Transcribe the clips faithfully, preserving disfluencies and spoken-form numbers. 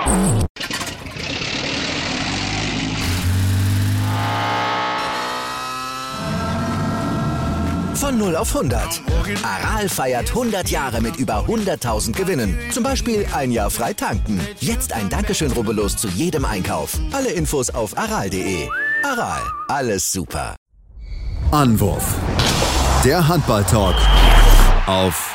Von null auf hundert. Aral feiert hundert Jahre mit über hunderttausend Gewinnen. Zum Beispiel ein Jahr frei tanken. Jetzt ein Dankeschön, rubbellos zu jedem Einkauf. Alle Infos auf aral punkt de. Aral, alles super. Anwurf. Der Handball-Talk auf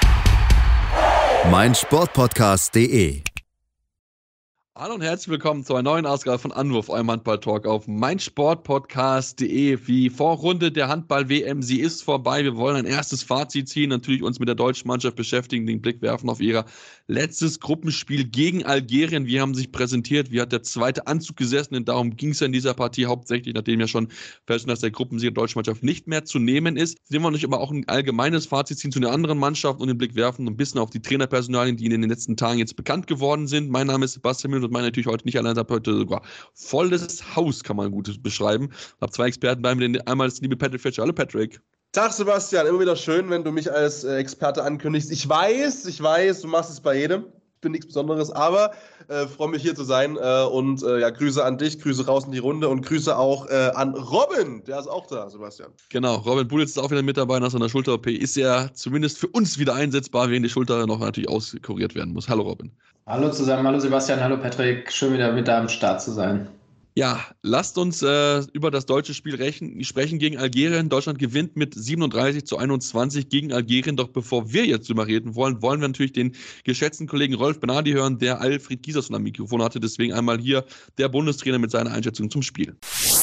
meinsportpodcast punkt de. Hallo und herzlich willkommen zu einer neuen Ausgabe von Anwurf, eurem Handball-Talk auf meinsportpodcast punkt de. Die Vorrunde der Handball-W M, sie ist vorbei. Wir wollen ein erstes Fazit ziehen, natürlich uns mit der deutschen Mannschaft beschäftigen, den Blick werfen auf ihr letztes Gruppenspiel gegen Algerien. Wie haben sie sich präsentiert? Wie hat der zweite Anzug gesessen? Und darum ging es ja in dieser Partie hauptsächlich, nachdem ja schon feststand, dass der Gruppensieg der deutschen Mannschaft nicht mehr zu nehmen ist. Sehen wir nicht aber auch ein allgemeines Fazit ziehen zu den anderen Mannschaften und den Blick werfen ein bisschen auf die Trainerpersonalien, die in den letzten Tagen jetzt bekannt geworden sind. Mein Name ist Sebastian Müller und meine natürlich heute nicht allein, habe heute sogar volles Haus, kann man gut beschreiben. Habe zwei Experten bei mir, einmal das liebe Patrick Fletcher. Hallo Patrick. Tag Sebastian, immer wieder schön, wenn du mich als äh, Experte ankündigst. Ich weiß, ich weiß, du machst es bei jedem. Ich bin nichts Besonderes, aber äh, freue mich hier zu sein äh, und äh, ja, Grüße an dich, Grüße raus in die Runde und Grüße auch äh, an Robin, der ist auch da, Sebastian. Genau, Robin Bulitz ist auch wieder mit dabei nach seiner Schulter-O P, ist ja zumindest für uns wieder einsetzbar, während die Schulter noch natürlich auskuriert werden muss. Hallo Robin. Hallo zusammen, hallo Sebastian, hallo Patrick, schön wieder mit da am Start zu sein. Ja, lasst uns äh, über das deutsche Spiel rechen, sprechen gegen Algerien. Deutschland gewinnt mit siebenunddreißig zu einundzwanzig gegen Algerien. Doch bevor wir jetzt drüber reden wollen, wollen wir natürlich den geschätzten Kollegen Rolf Benadi hören, der Alfred Giesers von am Mikrofon hatte. Deswegen einmal hier der Bundestrainer mit seiner Einschätzung zum Spiel.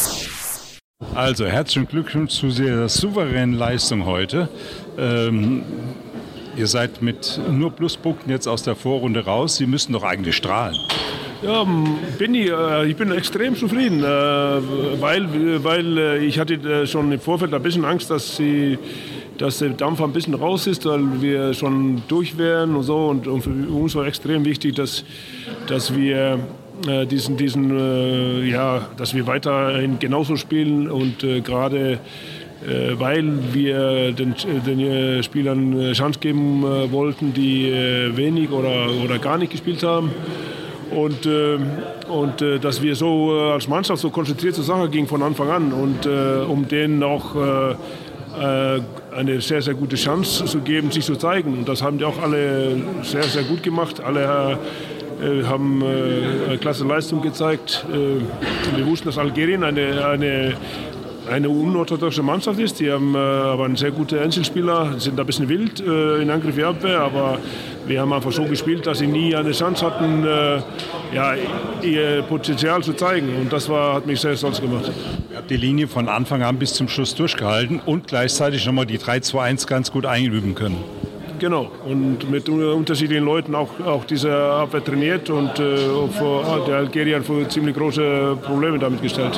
Also herzlichen Glückwunsch zu der souveränen Leistung heute. Ähm, ihr seid mit nur Pluspunkten jetzt aus der Vorrunde raus. Sie müssen doch eigentlich strahlen. Ja, bin ich, äh, ich bin extrem zufrieden, äh, weil, weil äh, ich hatte äh, schon im Vorfeld ein bisschen Angst, dass, sie, dass der Dampf ein bisschen raus ist, weil wir schon durch wären und so. Und, und für uns war extrem wichtig, dass, dass wir äh, diesen, diesen äh, ja, dass wir weiterhin genauso spielen und äh, gerade äh, weil wir den, den äh, Spielern äh, Chance geben äh, wollten, die äh, wenig oder, oder gar nicht gespielt haben. Und, äh, und äh, dass wir so äh, als Mannschaft so konzentriert zur Sache gingen von Anfang an und äh, um denen auch äh, äh, eine sehr, sehr gute Chance zu geben, sich zu zeigen. Und das haben die auch alle sehr, sehr gut gemacht. Alle äh, haben äh, eine klasse Leistung gezeigt. Äh, wir wussten, dass Algerien eine, eine eine unorthodoxe Mannschaft ist. Die haben äh, aber einen sehr guten Einzelspieler, sind ein bisschen wild äh, in Angriff und Abwehr, aber wir haben einfach so gespielt, dass sie nie eine Chance hatten, äh, ja, ihr Potenzial zu zeigen. Und das war, hat mich sehr stolz gemacht. Ihr habt die Linie von Anfang an bis zum Schluss durchgehalten und gleichzeitig nochmal die drei zwei eins ganz gut einüben können. Genau, und mit unterschiedlichen Leuten auch, auch diese Abwehr trainiert und äh, vor, der Algerier hat vor ziemlich große Probleme damit gestellt.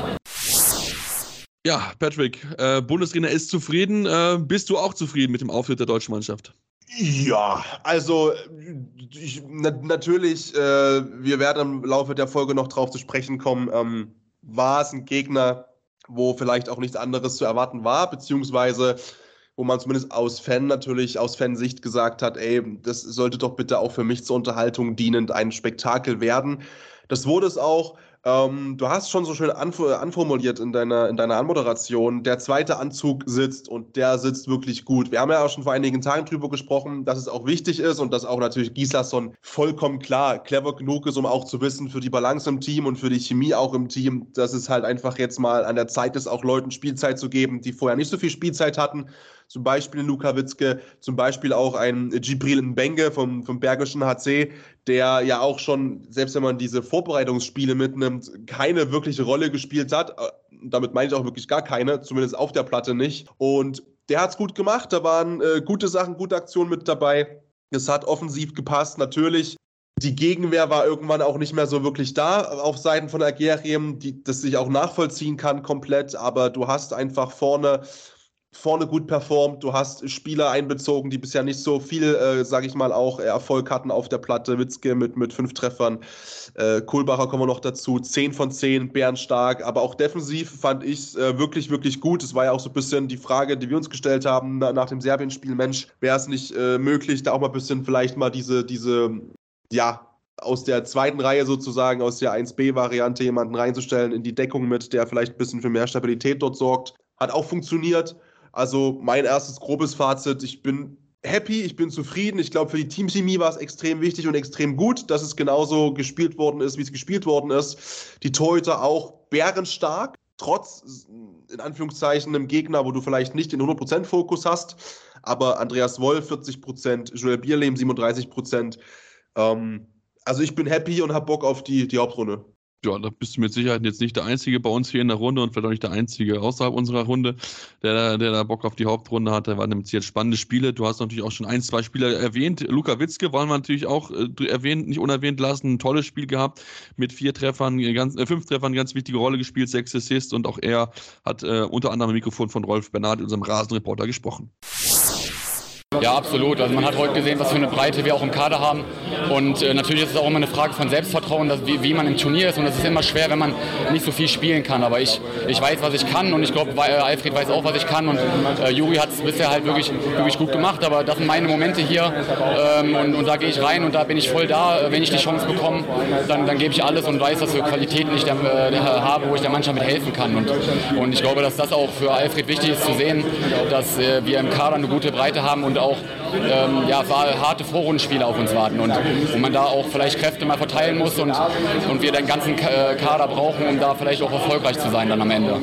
Ja, Patrick, äh, Bundestrainer ist zufrieden. Äh, bist du auch zufrieden mit dem Auftritt der deutschen Mannschaft? Ja, also ich, na, natürlich, äh, wir werden im Laufe der Folge noch drauf zu sprechen kommen, ähm, war es ein Gegner, wo vielleicht auch nichts anderes zu erwarten war, beziehungsweise wo man zumindest aus Fan natürlich, aus Fansicht gesagt hat, ey, das sollte doch bitte auch für mich zur Unterhaltung dienend ein Spektakel werden. Das wurde es auch. Ähm, du hast schon so schön anf- anformuliert in deiner, in deiner Anmoderation, der zweite Anzug sitzt und der sitzt wirklich gut. Wir haben ja auch schon vor einigen Tagen drüber gesprochen, dass es auch wichtig ist und dass auch natürlich Gislason vollkommen klar clever genug ist, um auch zu wissen, für die Balance im Team und für die Chemie auch im Team, dass es halt einfach jetzt mal an der Zeit ist, auch Leuten Spielzeit zu geben, die vorher nicht so viel Spielzeit hatten. Zum Beispiel Luka Witzke, zum Beispiel auch ein Djibril Mbenge vom, vom Bergischen H C, der ja auch schon, selbst wenn man diese Vorbereitungsspiele mitnimmt, keine wirkliche Rolle gespielt hat. Damit meine ich auch wirklich gar keine, zumindest auf der Platte nicht. Und der hat es gut gemacht, da waren äh, gute Sachen, gute Aktionen mit dabei. Es hat offensiv gepasst, natürlich. Die Gegenwehr war irgendwann auch nicht mehr so wirklich da auf Seiten von Algerien, die das sich auch nachvollziehen kann komplett, aber du hast einfach vorne vorne gut performt, du hast Spieler einbezogen, die bisher nicht so viel, äh, sage ich mal, auch Erfolg hatten auf der Platte. Witzke mit, mit fünf Treffern, äh, Kohlbacher kommen wir noch dazu, zehn von zehn, bärenstark, aber auch defensiv fand ich es äh, wirklich, wirklich gut. Es war ja auch so ein bisschen die Frage, die wir uns gestellt haben na, nach dem Serbien-Spiel, Mensch, wäre es nicht äh, möglich, da auch mal ein bisschen vielleicht mal diese, diese, ja, aus der zweiten Reihe sozusagen, aus der eins B-Variante jemanden reinzustellen in die Deckung mit, der vielleicht ein bisschen für mehr Stabilität dort sorgt. Hat auch funktioniert. Also mein erstes grobes Fazit, ich bin happy, ich bin zufrieden. Ich glaube, für die Teamchemie war es extrem wichtig und extrem gut, dass es genauso gespielt worden ist, wie es gespielt worden ist. Die Torhüter auch bärenstark, trotz, in Anführungszeichen, einem Gegner, wo du vielleicht nicht den hundert Prozent Fokus hast. Aber Andreas Wolf vierzig Prozent, Joel Bierlehm siebenunddreißig Prozent. Ähm, also ich bin happy und habe Bock auf die, die Hauptrunde. Ja, da bist du mit Sicherheit jetzt nicht der Einzige bei uns hier in der Runde und vielleicht auch nicht der Einzige außerhalb unserer Runde, der, der da Bock auf die Hauptrunde hat. Da waren nämlich jetzt spannende Spiele. Du hast natürlich auch schon ein, zwei Spieler erwähnt. Luka Witzke wollen wir natürlich auch äh, erwähnt, nicht unerwähnt lassen. Ein tolles Spiel gehabt mit vier Treffern, ganz, äh, fünf Treffern, ganz wichtige Rolle gespielt, sechs Assists und auch er hat äh, unter anderem im Mikrofon von Rolf Bernhard, unserem Rasenreporter, gesprochen. Ja, absolut. Also man hat heute gesehen, was für eine Breite wir auch im Kader haben. Und äh, natürlich ist es auch immer eine Frage von Selbstvertrauen, dass, wie, wie man im Turnier ist. Und es ist immer schwer, wenn man nicht so viel spielen kann. Aber ich, ich weiß, was ich kann und ich glaube, äh, Alfred weiß auch, was ich kann. Und äh, Juri hat es bisher halt wirklich, wirklich gut gemacht. Aber das sind meine Momente hier ähm, und, und da gehe ich rein und da bin ich voll da. Wenn ich die Chance bekomme, dann, dann gebe ich alles und weiß, was für Qualitäten ich da, äh, habe, wo ich der Mannschaft mit helfen kann. Und, und ich glaube, dass das auch für Alfred wichtig ist zu sehen, dass äh, wir im Kader eine gute Breite haben und auch ähm, ja, harte Vorrundenspiele auf uns warten und, und man da auch vielleicht Kräfte mal verteilen muss und, und wir den ganzen Kader brauchen, um da vielleicht auch erfolgreich zu sein dann am Ende.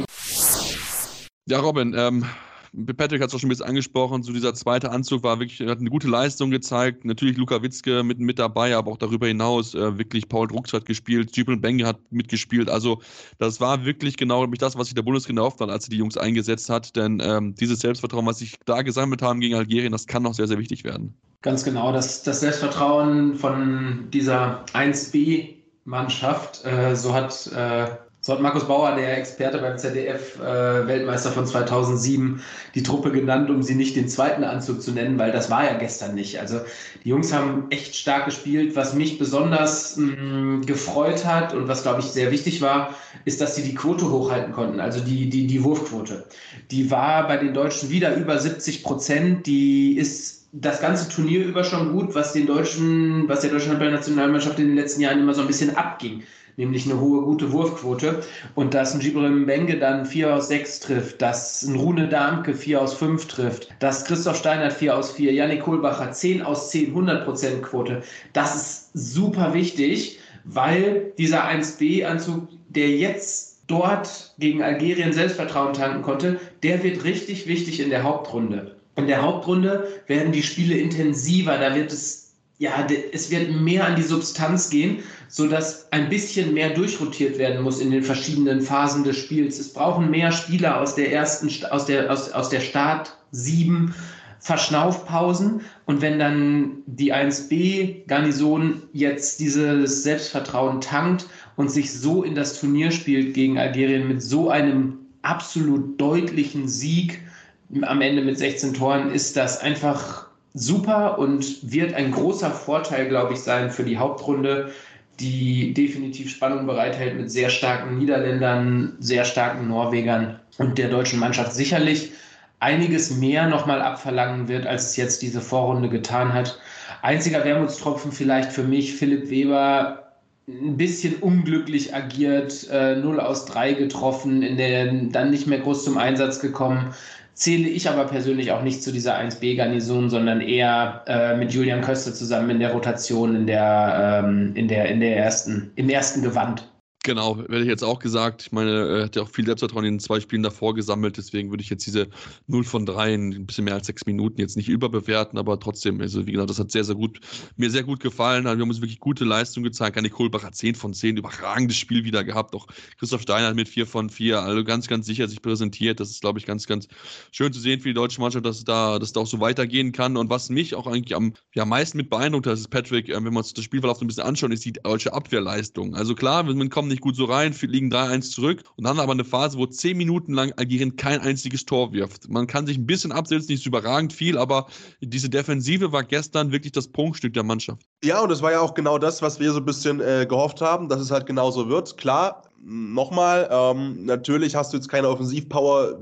Ja, Robin, ähm, Patrick hat es auch schon ein bisschen angesprochen, so dieser zweite Anzug war wirklich, hat eine gute Leistung gezeigt, natürlich Luka Witzke mit, mit dabei, aber auch darüber hinaus äh, wirklich Paul Drucks hat gespielt, Juppel Benge hat mitgespielt, also das war wirklich genau das, was sich der Bundestrainer erhofft hat, als er die Jungs eingesetzt hat, denn ähm, dieses Selbstvertrauen, was sich da gesammelt haben gegen Algerien, das kann noch sehr, sehr wichtig werden. Ganz genau, das, das Selbstvertrauen von dieser eins B-Mannschaft, äh, so hat äh, So hat Markus Bauer, der Experte beim Z D F, äh, Weltmeister von zweitausendsieben, die Truppe genannt, um sie nicht den zweiten Anzug zu nennen, weil das war ja gestern nicht. Also die Jungs haben echt stark gespielt. Was mich besonders mh, gefreut hat und was, glaube ich, sehr wichtig war, ist, dass sie die Quote hochhalten konnten, also die, die, die Wurfquote. Die war bei den Deutschen wieder über siebzig Prozent. Die ist das ganze Turnier über schon gut, was den Deutschen, was der deutschen Handball-Nationalmannschaft in den letzten Jahren immer so ein bisschen abging. Nämlich eine hohe, gute Wurfquote. Und dass ein Juppel Benge dann vier aus sechs trifft, dass ein Rune Darmke vier aus fünf trifft, dass Christoph Steinert vier aus vier, Yannick Kohlbacher zehn aus zehn, hundert Prozent Quote. Das ist super wichtig, weil dieser eins B-Anzug, der jetzt dort gegen Algerien Selbstvertrauen tanken konnte, der wird richtig wichtig in der Hauptrunde. In der Hauptrunde werden die Spiele intensiver, da wird es, ja, es wird mehr an die Substanz gehen, sodass ein bisschen mehr durchrotiert werden muss in den verschiedenen Phasen des Spiels. Es brauchen mehr Spieler aus der ersten, aus der, aus, aus der Start sieben Verschnaufpausen. Und wenn dann die eins B-Garnison jetzt dieses Selbstvertrauen tankt und sich so in das Turnier spielt gegen Algerien mit so einem absolut deutlichen Sieg, am Ende mit sechzehn Toren, ist das einfach super und wird ein großer Vorteil, glaube ich, sein für die Hauptrunde, die definitiv Spannung bereithält mit sehr starken Niederländern, sehr starken Norwegern und der deutschen Mannschaft sicherlich einiges mehr nochmal abverlangen wird, als es jetzt diese Vorrunde getan hat. Einziger Wermutstropfen vielleicht für mich, Philipp Weber, ein bisschen unglücklich agiert, äh, null aus drei getroffen, in der dann nicht mehr groß zum Einsatz gekommen. Zähle ich aber persönlich auch nicht zu dieser eins B-Garnison, sondern eher äh, mit Julian Köster zusammen in der Rotation, in der, ähm, in der, in der ersten, im ersten Gewand. Genau, werde ich jetzt auch gesagt. Ich meine, er hat ja auch viel Selbstvertrauen in den zwei Spielen davor gesammelt, deswegen würde ich jetzt diese null von drei in ein bisschen mehr als sechs Minuten jetzt nicht überbewerten, aber trotzdem, also wie gesagt, das hat sehr, sehr gut, mir sehr gut gefallen. Also wir haben uns wirklich gute Leistung gezeigt. Yannick Kohlbacher zehn von zehn, überragendes Spiel wieder gehabt. Auch Christoph Steinert mit vier von vier, also ganz, ganz sicher sich präsentiert. Das ist, glaube ich, ganz, ganz schön zu sehen für die deutsche Mannschaft, dass es da, dass da auch so weitergehen kann. Und was mich auch eigentlich am ja, meisten mit beeindruckt hat, ist Patrick, wenn wir uns das Spielverlauf so ein bisschen anschauen, ist die deutsche Abwehrleistung. Also klar, wir kommen nicht gut so rein, liegen drei eins zurück und dann aber eine Phase, wo zehn Minuten lang Algerien kein einziges Tor wirft. Man kann sich ein bisschen absetzen, nicht so überragend viel, aber diese Defensive war gestern wirklich das Prunkstück der Mannschaft. Ja, und das war ja auch genau das, was wir so ein bisschen äh, gehofft haben, dass es halt genauso wird. Klar, nochmal, ähm, natürlich hast du jetzt keine Offensivpower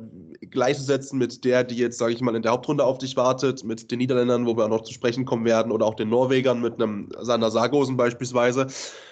gleichzusetzen mit der, die jetzt, sage ich mal, in der Hauptrunde auf dich wartet, mit den Niederländern, wo wir auch noch zu sprechen kommen werden, oder auch den Norwegern mit einem Sander Sargosen beispielsweise.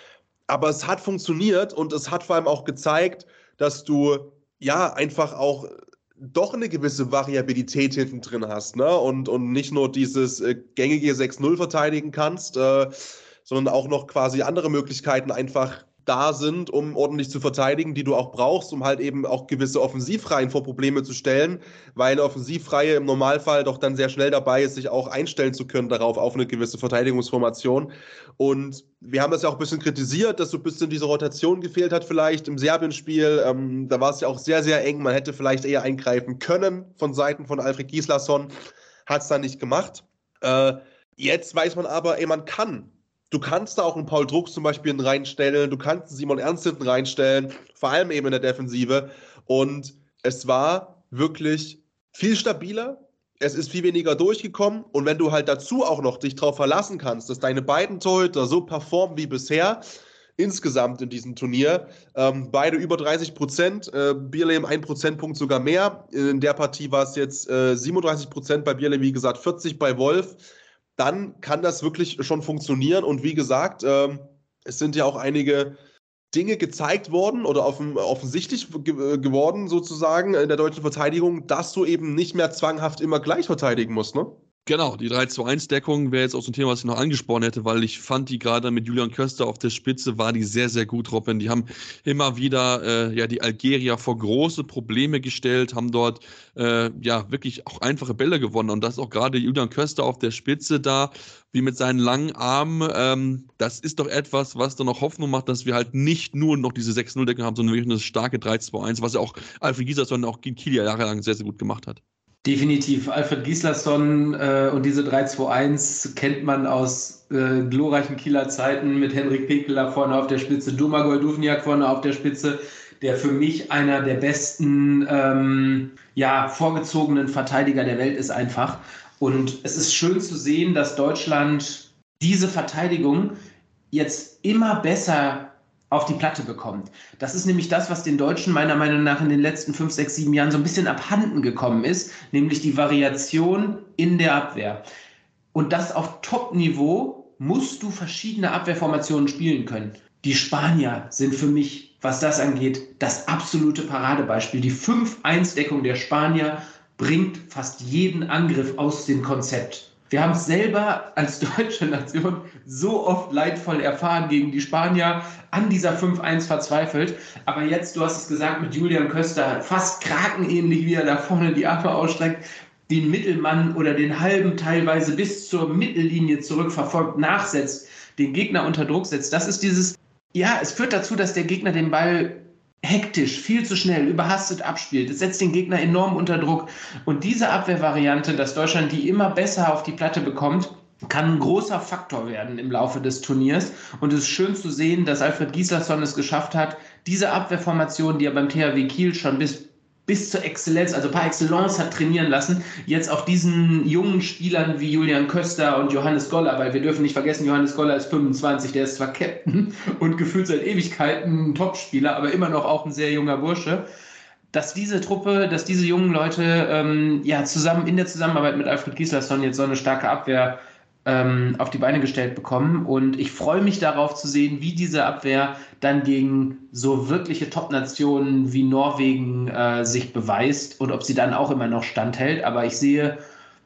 Aber es hat funktioniert und es hat vor allem auch gezeigt, dass du ja einfach auch doch eine gewisse Variabilität hinten drin hast, ne? Und, und nicht nur dieses äh, gängige sechs null verteidigen kannst, äh, sondern auch noch quasi andere Möglichkeiten einfach da sind, um ordentlich zu verteidigen, die du auch brauchst, um halt eben auch gewisse Offensivreihen vor Probleme zu stellen, weil eine Offensivreihe im Normalfall doch dann sehr schnell dabei ist, sich auch einstellen zu können darauf, auf eine gewisse Verteidigungsformation. Und wir haben das ja auch ein bisschen kritisiert, dass so ein bisschen diese Rotation gefehlt hat vielleicht im Serbien-Spiel. Ähm, da war es ja auch sehr, sehr eng. Man hätte vielleicht eher eingreifen können von Seiten von Alfred Gislason. Hat es dann nicht gemacht. Äh, jetzt weiß man aber, ey, man kann. Du kannst da auch einen Paul Drucks zum Beispiel reinstellen, du kannst einen Simon Ernst hinten reinstellen, vor allem eben in der Defensive. Und es war wirklich viel stabiler, es ist viel weniger durchgekommen. Und wenn du halt dazu auch noch dich darauf verlassen kannst, dass deine beiden Torhüter so performen wie bisher, insgesamt in diesem Turnier, ähm, beide über dreißig Prozent, äh, Bierlehm ein Prozentpunkt sogar mehr. In der Partie war es jetzt äh, siebenunddreißig Prozent, bei Bierlehm wie gesagt vierzig bei Wolf. Dann kann das wirklich schon funktionieren. Und wie gesagt, ähm, es sind ja auch einige Dinge gezeigt worden oder offen, offensichtlich ge- geworden sozusagen in der deutschen Verteidigung, dass du eben nicht mehr zwanghaft immer gleich verteidigen musst, ne? Genau, die drei zwei eins Deckung wäre jetzt auch so ein Thema, was ich noch angesprochen hätte, weil ich fand die gerade mit Julian Köster auf der Spitze, war die sehr, sehr gut, Robin. Die haben immer wieder äh, ja die Algerier vor große Probleme gestellt, haben dort äh, ja wirklich auch einfache Bälle gewonnen. Und das ist auch gerade Julian Köster auf der Spitze da, wie mit seinen langen Armen. Ähm, das ist doch etwas, was dann noch Hoffnung macht, dass wir halt nicht nur noch diese sechs null Deckung haben, sondern wirklich eine starke drei zwei eins, was ja auch Alfred Gislason auch gegen Kiel jahrelang sehr, sehr gut gemacht hat. Definitiv. Alfred Gislason äh, und diese drei zwei eins kennt man aus äh, glorreichen Kieler Zeiten mit Henrik Pekel da vorne auf der Spitze, Domagoj Duvnjak vorne auf der Spitze, der für mich einer der besten ähm, ja, vorgezogenen Verteidiger der Welt ist einfach. Und es ist schön zu sehen, dass Deutschland diese Verteidigung jetzt immer besser auf die Platte bekommt. Das ist nämlich das, was den Deutschen meiner Meinung nach in den letzten fünf, sechs, sieben Jahren so ein bisschen abhanden gekommen ist, nämlich die Variation in der Abwehr. Und das auf Top-Niveau musst du verschiedene Abwehrformationen spielen können. Die Spanier sind für mich, was das angeht, das absolute Paradebeispiel. Die fünf eins Deckung der Spanier bringt fast jeden Angriff aus dem Konzept. Wir haben es selber als deutsche Nation so oft leidvoll erfahren gegen die Spanier, an dieser fünf eins verzweifelt. Aber jetzt, du hast es gesagt, mit Julian Köster, fast krakenähnlich, wie er da vorne die Arme ausstreckt, den Mittelmann oder den halben teilweise bis zur Mittellinie zurückverfolgt, nachsetzt, den Gegner unter Druck setzt. Das ist dieses, ja, es führt dazu, dass der Gegner den Ball hektisch, viel zu schnell, überhastet abspielt. Es setzt den Gegner enorm unter Druck. Und diese Abwehrvariante, dass Deutschland die immer besser auf die Platte bekommt, kann ein großer Faktor werden im Laufe des Turniers. Und es ist schön zu sehen, dass Alfred Gislason es geschafft hat, diese Abwehrformation, die er beim T H W Kiel schon bis, bis zur Exzellenz, also par excellence hat trainieren lassen, jetzt auch diesen jungen Spielern wie Julian Köster und Johannes Goller, weil wir dürfen nicht vergessen, Johannes Goller ist fünfundzwanzig, der ist zwar Captain und gefühlt seit Ewigkeiten ein Topspieler, aber immer noch auch ein sehr junger Bursche, dass diese Truppe, dass diese jungen Leute ähm, ja zusammen in der Zusammenarbeit mit Alfred Gislason jetzt so eine starke Abwehr ähm, auf die Beine gestellt bekommen. Und ich freue mich darauf zu sehen, wie diese Abwehr dann gegen so wirkliche Top-Nationen wie Norwegen äh, sich beweist und ob sie dann auch immer noch standhält. Aber ich sehe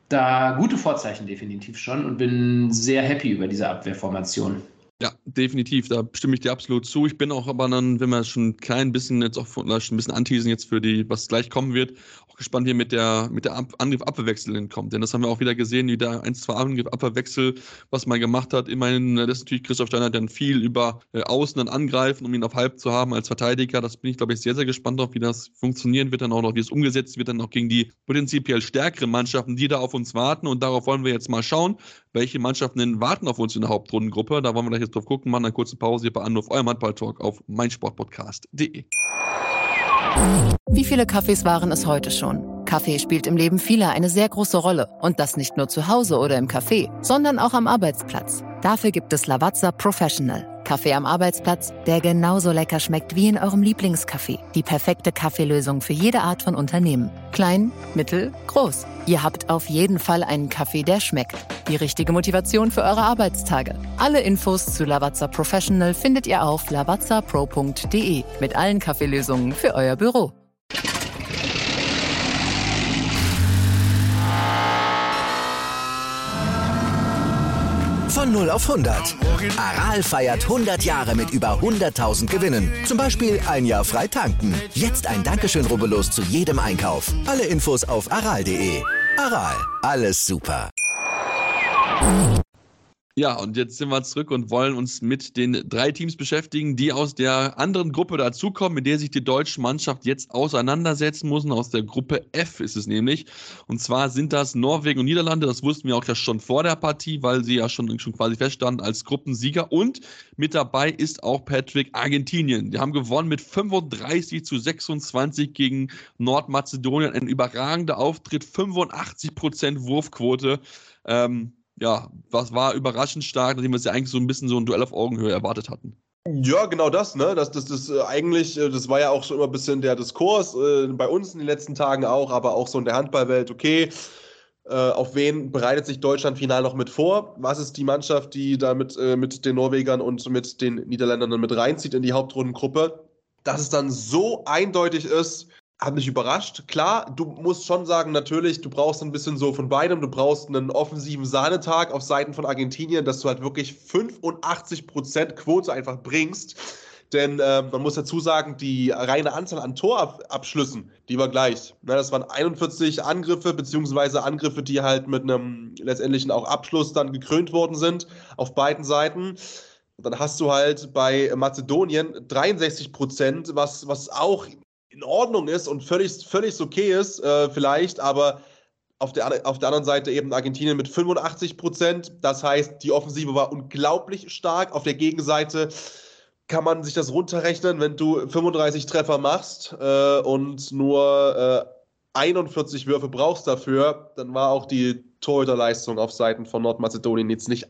da gute Vorzeichen definitiv schon und bin sehr happy über diese Abwehrformation. Ja, definitiv, da stimme ich dir absolut zu. Ich bin auch aber dann, wenn wir schon ein klein bisschen jetzt auch vielleicht ein bisschen anteasen jetzt für die, was gleich kommen wird, auch gespannt, wie mit der mit der Ab- Angriff-Abwehrwechsel hinkommt. Denn das haben wir auch wieder gesehen, wie der eins zwei Angriff-Abwehrwechsel, was man gemacht hat. Immerhin, das ist natürlich Christoph Steiner dann viel über äh, Außen dann angreifen, um ihn auf Halb zu haben als Verteidiger. Das bin ich, glaube ich, sehr, sehr gespannt drauf, wie das funktionieren wird, dann auch noch, wie es umgesetzt wird, dann auch gegen die prinzipiell stärkeren Mannschaften, die da auf uns warten. Und darauf wollen wir jetzt mal schauen, welche Mannschaften denn warten auf uns in der Hauptrundengruppe. Da wollen wir gleich jetzt drauf gucken, machen eine kurze Pause hier bei Anruf, eurem Handball-Talk auf meinsportpodcast punkt de. Wie viele Kaffees waren es heute schon? Kaffee spielt im Leben vieler eine sehr große Rolle. Und das nicht nur zu Hause oder im Café, sondern auch am Arbeitsplatz. Dafür gibt es Lavazza Professional. Kaffee am Arbeitsplatz, der genauso lecker schmeckt wie in eurem Lieblingscafé. Die perfekte Kaffeelösung für jede Art von Unternehmen. Klein, mittel, groß. Ihr habt auf jeden Fall einen Kaffee, der schmeckt. Die richtige Motivation für eure Arbeitstage. Alle Infos zu Lavazza Professional findet ihr auf lavazza pro punkt de mit allen Kaffeelösungen für euer Büro. Von null auf hundert. Aral feiert hundert Jahre mit über hunderttausend Gewinnen. Zum Beispiel ein Jahr frei tanken. Jetzt ein Dankeschön, rubbellos zu jedem Einkauf. Alle Infos auf aral punkt de. Aral, alles super. Ja, und jetzt sind wir zurück und wollen uns mit den drei Teams beschäftigen, die aus der anderen Gruppe dazukommen, mit der sich die deutsche Mannschaft jetzt auseinandersetzen muss. Aus der Gruppe F ist es nämlich. Und zwar sind das Norwegen und Niederlande. Das wussten wir auch ja schon vor der Partie, weil sie ja schon, schon quasi feststanden als Gruppensieger. Und mit dabei ist auch Patrick Argentinien. Die haben gewonnen mit fünfunddreißig zu sechsundzwanzig gegen Nordmazedonien. Ein überragender Auftritt, fünfundachtzig Prozent Wurfquote. Ähm, Ja, was war überraschend stark, nachdem wir es ja eigentlich so ein bisschen so ein Duell auf Augenhöhe erwartet hatten. Ja, genau das, ne? Das, das, das äh, eigentlich, äh, das war ja auch schon immer ein bisschen der Diskurs, äh, bei uns in den letzten Tagen auch, aber auch so in der Handballwelt, okay, äh, auf wen bereitet sich Deutschland final noch mit vor? Was ist die Mannschaft, die da mit, äh, mit den Norwegern und mit den Niederländern mit reinzieht in die Hauptrundengruppe? Dass es dann so eindeutig ist, hat mich überrascht. Klar, du musst schon sagen, natürlich, du brauchst ein bisschen so von beidem. Du brauchst einen offensiven Sahnetag auf Seiten von Argentinien, dass du halt wirklich fünfundachtzig Prozent Quote einfach bringst. Denn äh, man muss dazu sagen, die reine Anzahl an Torabschlüssen, die war gleich. Ne, das waren einundvierzig Angriffe, beziehungsweise Angriffe, die halt mit einem letztendlichen auch Abschluss dann gekrönt worden sind, auf beiden Seiten. Und dann hast du halt bei Mazedonien dreiundsechzig Prozent, was, was auch in Ordnung ist und völlig, völlig okay ist, äh, vielleicht, aber auf der, auf der anderen Seite eben Argentinien mit fünfundachtzig Prozent. Das heißt, die Offensive war unglaublich stark. Auf der Gegenseite kann man sich das runterrechnen, wenn du fünfunddreißig Treffer machst äh, und nur äh, einundvierzig Würfe brauchst dafür, dann war auch die Torhüterleistung auf Seiten von Nordmazedonien jetzt nicht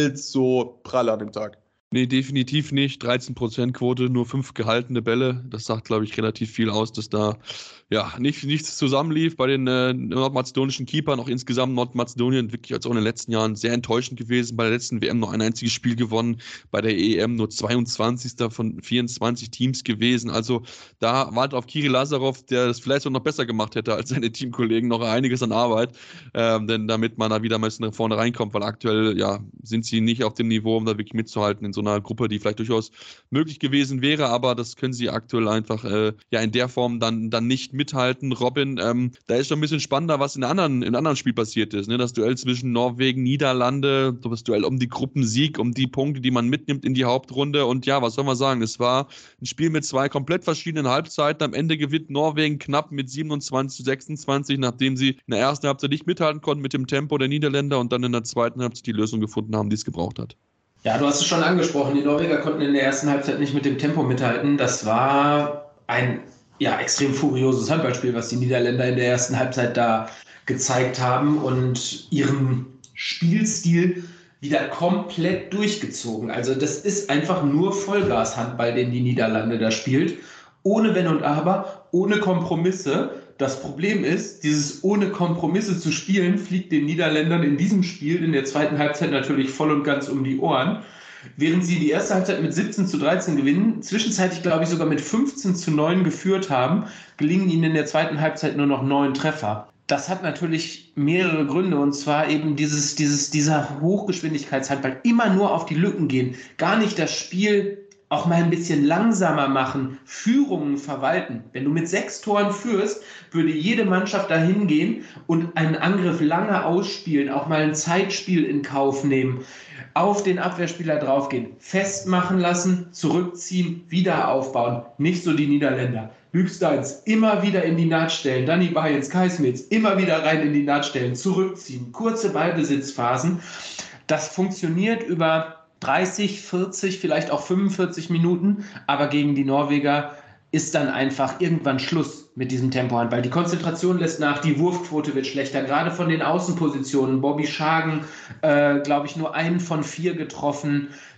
allzu prall an dem Tag. Nee, definitiv nicht. dreizehn Prozent Quote, nur fünf gehaltene Bälle. Das sagt, glaube ich, relativ viel aus, dass da ja nicht, nichts zusammenlief bei den äh, nordmazedonischen Keepern. Auch insgesamt Nordmazedonien wirklich als auch in den letzten Jahren sehr enttäuschend gewesen. Bei der letzten W M noch ein einziges Spiel gewonnen. Bei der E M nur zweiundzwanzigster von vierundzwanzig Teams gewesen. Also da wartet auf Kirill Lazarov, der das vielleicht auch noch besser gemacht hätte als seine Teamkollegen, noch einiges an Arbeit. Ähm, denn damit man da wieder mal nach vorne reinkommt, weil aktuell ja sind sie nicht auf dem Niveau, um da wirklich mitzuhalten in so einer Gruppe, die vielleicht durchaus möglich gewesen wäre, aber das können sie aktuell einfach äh, ja in der Form dann, dann nicht mithalten. Robin, ähm, da ist schon ein bisschen spannender, was in anderen, in anderen Spiel passiert ist. Ne? Das Duell zwischen Norwegen, Niederlande, das Duell um die Gruppensieg, um die Punkte, die man mitnimmt in die Hauptrunde. Und ja, was soll man sagen? Es war ein Spiel mit zwei komplett verschiedenen Halbzeiten. Am Ende gewinnt Norwegen knapp mit siebenundzwanzig zu sechsundzwanzig, nachdem sie in der ersten Halbzeit nicht mithalten konnten mit dem Tempo der Niederländer und dann in der zweiten Halbzeit die Lösung gefunden haben, die es gebraucht hat. Ja, du hast es schon angesprochen, die Norweger konnten in der ersten Halbzeit nicht mit dem Tempo mithalten. Das war ein ja, extrem furioses Handballspiel, was die Niederländer in der ersten Halbzeit da gezeigt haben und ihren Spielstil wieder komplett durchgezogen. Also das ist einfach nur Vollgas-Handball, den die Niederlande da spielt. Ohne Wenn und Aber, ohne Kompromisse. Das Problem ist, dieses ohne Kompromisse zu spielen, fliegt den Niederländern in diesem Spiel in der zweiten Halbzeit natürlich voll und ganz um die Ohren. Während sie die erste Halbzeit mit siebzehn zu dreizehn gewinnen, zwischenzeitlich glaube ich sogar mit fünfzehn zu neun geführt haben, gelingen ihnen in der zweiten Halbzeit nur noch neun Treffer. Das hat natürlich mehrere Gründe, und zwar eben dieses, dieses, dieser Hochgeschwindigkeitshandball, immer nur auf die Lücken gehen, gar nicht das Spiel auch mal ein bisschen langsamer machen, Führungen verwalten. Wenn du mit sechs Toren führst, würde jede Mannschaft dahin gehen und einen Angriff lange ausspielen, auch mal ein Zeitspiel in Kauf nehmen, auf den Abwehrspieler draufgehen, festmachen lassen, zurückziehen, wieder aufbauen. Nicht so die Niederländer. Lübsteins immer wieder in die Nahtstellen, Danny Bayens, Kai Smits immer wieder rein in die Nahtstellen, zurückziehen, kurze Ballbesitzphasen. Das funktioniert über dreißig, vierzig, vielleicht auch fünfundvierzig Minuten, aber gegen die Norweger ist dann einfach irgendwann Schluss mit diesem Tempohandball. Die Konzentration lässt nach, die Wurfquote wird schlechter, gerade von den Außenpositionen. Bobby Schagen, äh, glaube ich, nur einen von vier getroffen.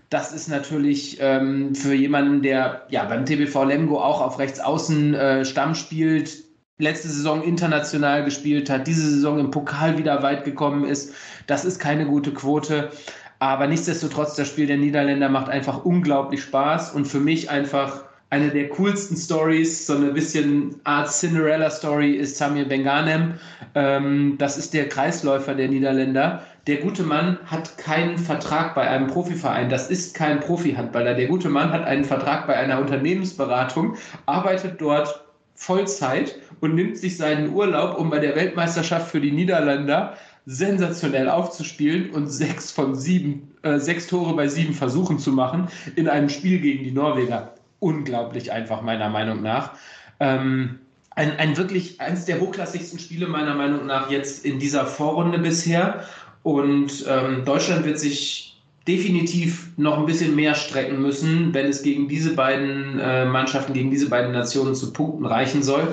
Das ist natürlich ähm, für jemanden, der ja beim T B V Lemgo auch auf rechts außen äh, Stamm spielt, letzte Saison international gespielt hat, diese Saison im Pokal wieder weit gekommen ist. Das ist keine gute Quote. Aber nichtsdestotrotz, das Spiel der Niederländer macht einfach unglaublich Spaß und für mich einfach eine der coolsten Stories, so eine bisschen Art Cinderella-Story ist Samir Benganem. Ähm, das ist der Kreisläufer der Niederländer. Der gute Mann hat keinen Vertrag bei einem Profiverein. Das ist kein Profi-Handballer. Der gute Mann hat einen Vertrag bei einer Unternehmensberatung, arbeitet dort Vollzeit und nimmt sich seinen Urlaub, um bei der Weltmeisterschaft für die Niederländer sensationell aufzuspielen und sechs von sieben, äh, sechs Tore bei sieben Versuchen zu machen in einem Spiel gegen die Norweger. Unglaublich einfach, meiner Meinung nach. Ähm, ein, ein wirklich, eines der hochklassigsten Spiele, meiner Meinung nach, jetzt in dieser Vorrunde bisher. Und ähm, Deutschland wird sich definitiv noch ein bisschen mehr strecken müssen, wenn es gegen diese beiden äh, Mannschaften, gegen diese beiden Nationen zu Punkten reichen soll.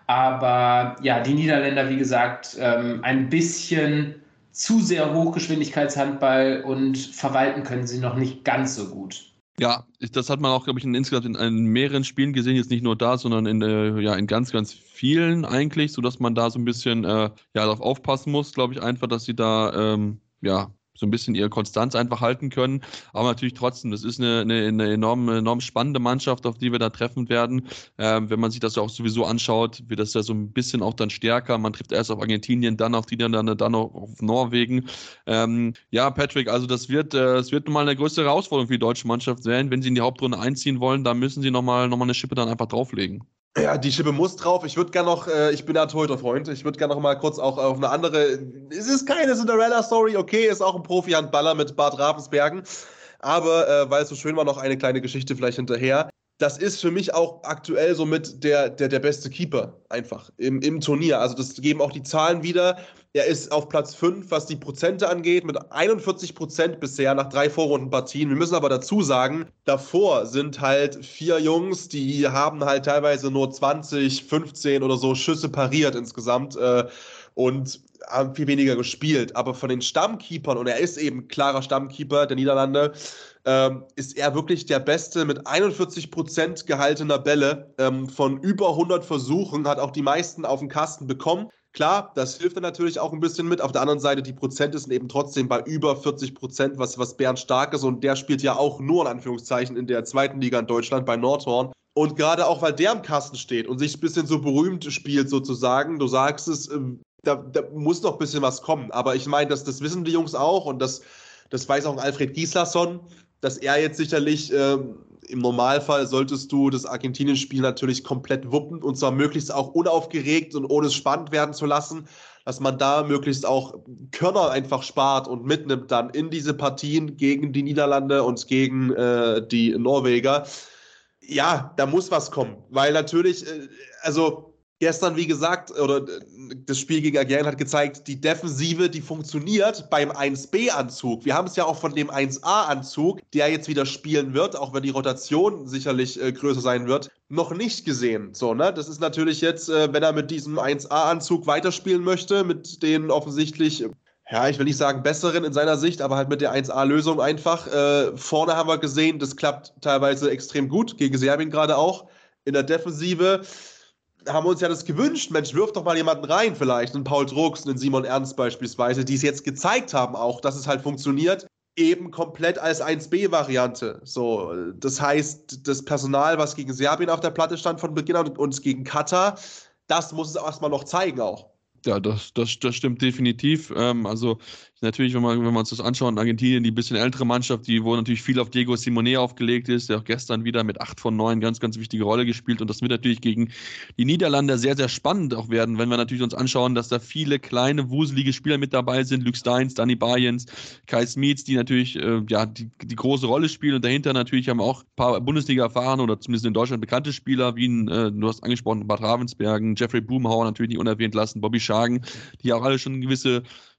Aber ja, die Niederländer, wie gesagt, ähm, ein bisschen zu sehr Hochgeschwindigkeitshandball und verwalten können sie noch nicht ganz so gut. Ja, das hat man auch, glaube ich, in, insgesamt in, in mehreren Spielen gesehen, jetzt nicht nur da, sondern in, äh, ja, in ganz, ganz vielen eigentlich, sodass man da so ein bisschen äh, ja, darauf aufpassen muss, glaube ich, einfach, dass sie da ähm, ja, so ein bisschen ihre Konstanz einfach halten können. Aber natürlich trotzdem, das ist eine, eine, eine enorm, enorm spannende Mannschaft, auf die wir da treffen werden. Ähm, wenn man sich das ja auch sowieso anschaut, wird das ja so ein bisschen auch dann stärker. Man trifft erst auf Argentinien, dann auf die Niederlande, dann auch auf Norwegen. Ähm, ja, Patrick, also das wird, äh, das wird nochmal eine größere Herausforderung für die deutsche Mannschaft sein. Wenn sie in die Hauptrunde einziehen wollen, dann müssen sie nochmal noch mal eine Schippe dann einfach drauflegen. Ja, die Schippe muss drauf. Ich würde gerne noch, äh, ich bin ja Torhüter-Freund, ich würde gerne noch mal kurz auch auf eine andere, es ist keine Cinderella-Story, okay, ist auch ein Profi-Handballer mit Bad Ravensbergen, aber äh, weil es so schön war, noch eine kleine Geschichte vielleicht hinterher. Das ist für mich auch aktuell somit der, der, der beste Keeper einfach im, im Turnier. Also das geben auch die Zahlen wieder. Er ist auf Platz fünf, was die Prozente angeht, mit einundvierzig Prozent bisher nach drei Vorrundenpartien. Wir müssen aber dazu sagen, davor sind halt vier Jungs, die haben halt teilweise nur zwanzig, fünfzehn oder so Schüsse pariert insgesamt äh, und haben viel weniger gespielt. Aber von den Stammkeepern, und er ist eben klarer Stammkeeper der Niederlande, ähm, ist er wirklich der Beste mit einundvierzig Prozent gehaltener Bälle ähm, von über hundert Versuchen, hat auch die meisten auf den Kasten bekommen. Klar, das hilft dann natürlich auch ein bisschen mit. Auf der anderen Seite, die Prozente sind eben trotzdem bei über vierzig Prozent, was, was Bernd stark ist. Und der spielt ja auch nur in Anführungszeichen in der zweiten Liga in Deutschland bei Nordhorn. Und gerade auch, weil der am Kasten steht und sich ein bisschen so berühmt spielt sozusagen, du sagst es, da, da muss noch ein bisschen was kommen. Aber ich meine, das, das wissen die Jungs auch und das, das weiß auch Alfred Gislason, dass er jetzt sicherlich... Ähm, im Normalfall solltest du das Argentinien-Spiel natürlich komplett wuppen und zwar möglichst auch unaufgeregt und ohne es spannend werden zu lassen, dass man da möglichst auch Körner einfach spart und mitnimmt dann in diese Partien gegen die Niederlande und gegen äh, die Norweger. Ja, da muss was kommen, weil natürlich, äh, also gestern, wie gesagt, oder das Spiel gegen Algerien hat gezeigt, die Defensive, die funktioniert beim eins B-Anzug. Wir haben es ja auch von dem eins A-Anzug, der jetzt wieder spielen wird, auch wenn die Rotation sicherlich äh, größer sein wird, noch nicht gesehen. So, ne? Das ist natürlich jetzt, äh, wenn er mit diesem eins A-Anzug weiterspielen möchte, mit den offensichtlich, ja, ich will nicht sagen besseren in seiner Sicht, aber halt mit der eins A-Lösung einfach. Äh, vorne haben wir gesehen, das klappt teilweise extrem gut, gegen Serbien gerade auch. In der Defensive haben wir uns ja das gewünscht, Mensch, wirf doch mal jemanden rein vielleicht, einen Paul Drucks, einen Simon Ernst beispielsweise, die es jetzt gezeigt haben auch, dass es halt funktioniert, eben komplett als eins B-Variante. So, das heißt, das Personal, was gegen Serbien auf der Platte stand von Beginn an und gegen Katar, das muss es erstmal noch zeigen auch. Ja, das, das, das stimmt definitiv. Ähm, also natürlich, wenn, man, wenn wir uns das anschauen, Argentinien, die bisschen ältere Mannschaft, die wo natürlich viel auf Diego Simone aufgelegt ist, der auch gestern wieder mit acht von neun ganz, ganz wichtige Rolle gespielt und das wird natürlich gegen die Niederlande sehr, sehr spannend auch werden, wenn wir natürlich uns anschauen, dass da viele kleine, wuselige Spieler mit dabei sind, Luc Steins, Danny Bayens, Kai Smits, die natürlich äh, ja, die, die große Rolle spielen und dahinter natürlich haben auch ein paar Bundesliga-erfahrene oder zumindest in Deutschland bekannte Spieler, wie ein, äh, du hast angesprochen, Bad Ravensbergen, Jeffrey Boomhauer natürlich nicht unerwähnt lassen, Bobby Schagen, die auch alle schon eine gewisse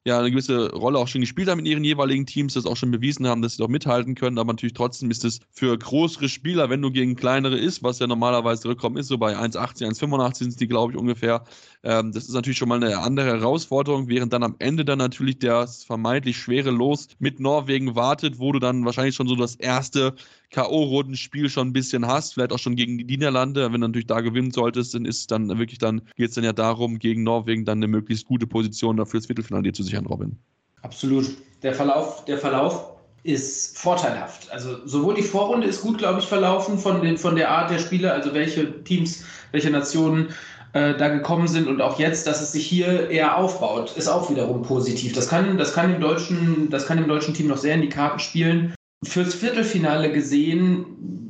ja eine gewisse Rolle auch schon gespielt haben in ihren jeweiligen Teams, das auch schon bewiesen haben, dass sie doch mithalten können, aber natürlich trotzdem ist es für größere Spieler, wenn du gegen kleinere ist, was ja normalerweise zurückkommen ist, so bei eins achtzig, eins fünfundachtzig sind die, glaube ich, ungefähr. Ähm, das ist natürlich schon mal eine andere Herausforderung, während dann am Ende dann natürlich das vermeintlich schwere Los mit Norwegen wartet, wo du dann wahrscheinlich schon so das erste K O-Rundenspiel schon ein bisschen hast, vielleicht auch schon gegen die Niederlande. Wenn du natürlich da gewinnen solltest, dann ist dann wirklich, dann geht es dann ja darum, gegen Norwegen dann eine möglichst gute Position dafür das Viertelfinale zu sichern, Robin. Absolut. Der Verlauf, der Verlauf ist vorteilhaft. Also sowohl die Vorrunde ist gut, glaube ich, verlaufen von, den, von der Art der Spiele, also welche Teams, welche Nationen äh, da gekommen sind, und auch jetzt, dass es sich hier eher aufbaut, ist auch wiederum positiv. Das kann, das kann dem deutschen, das kann dem deutschen Team noch sehr in die Karten spielen. Fürs Viertelfinale gesehen,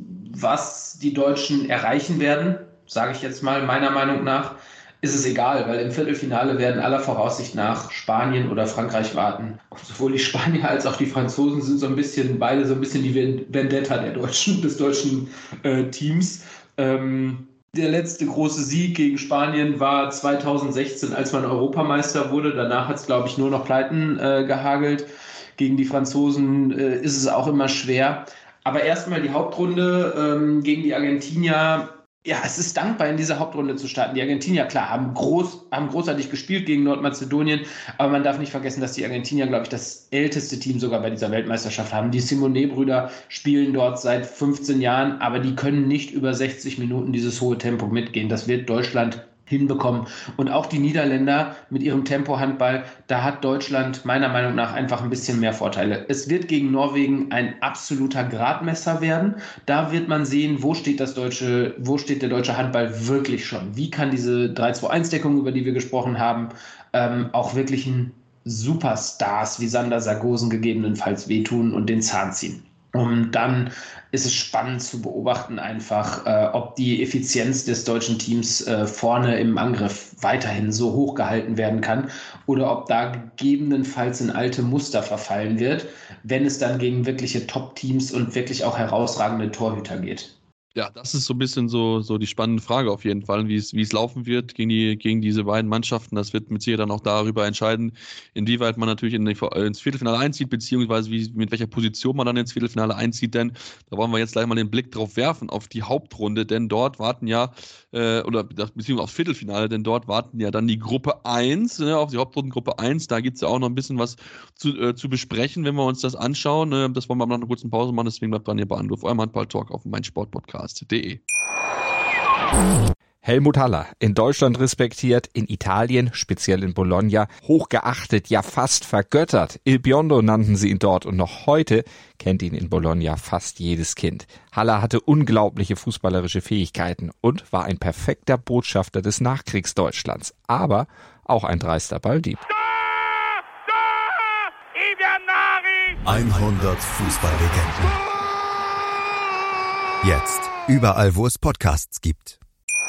was die Deutschen erreichen werden, sage ich jetzt mal, meiner Meinung nach, ist es egal, weil im Viertelfinale werden aller Voraussicht nach Spanien oder Frankreich warten. Und sowohl die Spanier als auch die Franzosen sind so ein bisschen, beide so ein bisschen die Vendetta der deutschen, des deutschen äh, Teams. Ähm, der letzte große Sieg gegen Spanien war zweitausendsechzehn, als man Europameister wurde. Danach hat es, glaube ich, nur noch Pleiten äh, gehagelt. Gegen die Franzosen äh, ist es auch immer schwer. Aber erstmal die Hauptrunde ähm, gegen die Argentinier. Ja, es ist dankbar, in dieser Hauptrunde zu starten. Die Argentinier, klar, haben, groß, haben großartig gespielt gegen Nordmazedonien, aber man darf nicht vergessen, dass die Argentinier, glaube ich, das älteste Team sogar bei dieser Weltmeisterschaft haben. Die Simonet-Brüder spielen dort seit fünfzehn Jahren, aber die können nicht über sechzig Minuten dieses hohe Tempo mitgehen. Das wird Deutschland hinbekommen. Und auch die Niederländer mit ihrem Tempo-Handball, da hat Deutschland meiner Meinung nach einfach ein bisschen mehr Vorteile. Es wird gegen Norwegen ein absoluter Gradmesser werden. Da wird man sehen, wo steht das deutsche, wo steht der deutsche Handball wirklich schon? Wie kann diese drei zwei eins Deckung, über die wir gesprochen haben, ähm, auch wirklichen Superstars wie Sander Sargosen gegebenenfalls wehtun und den Zahn ziehen? Und dann ist es spannend zu beobachten einfach, äh, ob die Effizienz des deutschen Teams äh, vorne im Angriff weiterhin so hoch gehalten werden kann oder ob da gegebenenfalls in alte Muster verfallen wird, wenn es dann gegen wirkliche Top-Teams und wirklich auch herausragende Torhüter geht. Ja, das ist so ein bisschen so, so die spannende Frage auf jeden Fall, wie es, wie es laufen wird gegen, die, gegen diese beiden Mannschaften. Das wird mit Sicherheit dann auch darüber entscheiden, inwieweit man natürlich in die, ins Viertelfinale einzieht, beziehungsweise wie, mit welcher Position man dann ins Viertelfinale einzieht. Denn da wollen wir jetzt gleich mal den Blick drauf werfen, auf die Hauptrunde. Denn dort warten ja, äh, oder beziehungsweise aufs Viertelfinale, denn dort warten ja dann die Gruppe eins, ne, auf die Hauptrundengruppe eins. Da gibt es ja auch noch ein bisschen was zu, äh, zu besprechen, wenn wir uns das anschauen. Äh, das wollen wir nach einer kurzen Pause machen, deswegen bleibt dran hier bei Anruf, eurem Handball-Talk auf dem meinsportpodcast. Helmut Haller, in Deutschland respektiert, in Italien, speziell in Bologna, hochgeachtet, ja fast vergöttert. Il Biondo nannten sie ihn dort und noch heute kennt ihn in Bologna fast jedes Kind. Haller hatte unglaubliche fußballerische Fähigkeiten und war ein perfekter Botschafter des Nachkriegsdeutschlands, aber auch ein dreister Balldieb. hundert Fußballlegenden. Jetzt überall, wo es Podcasts gibt.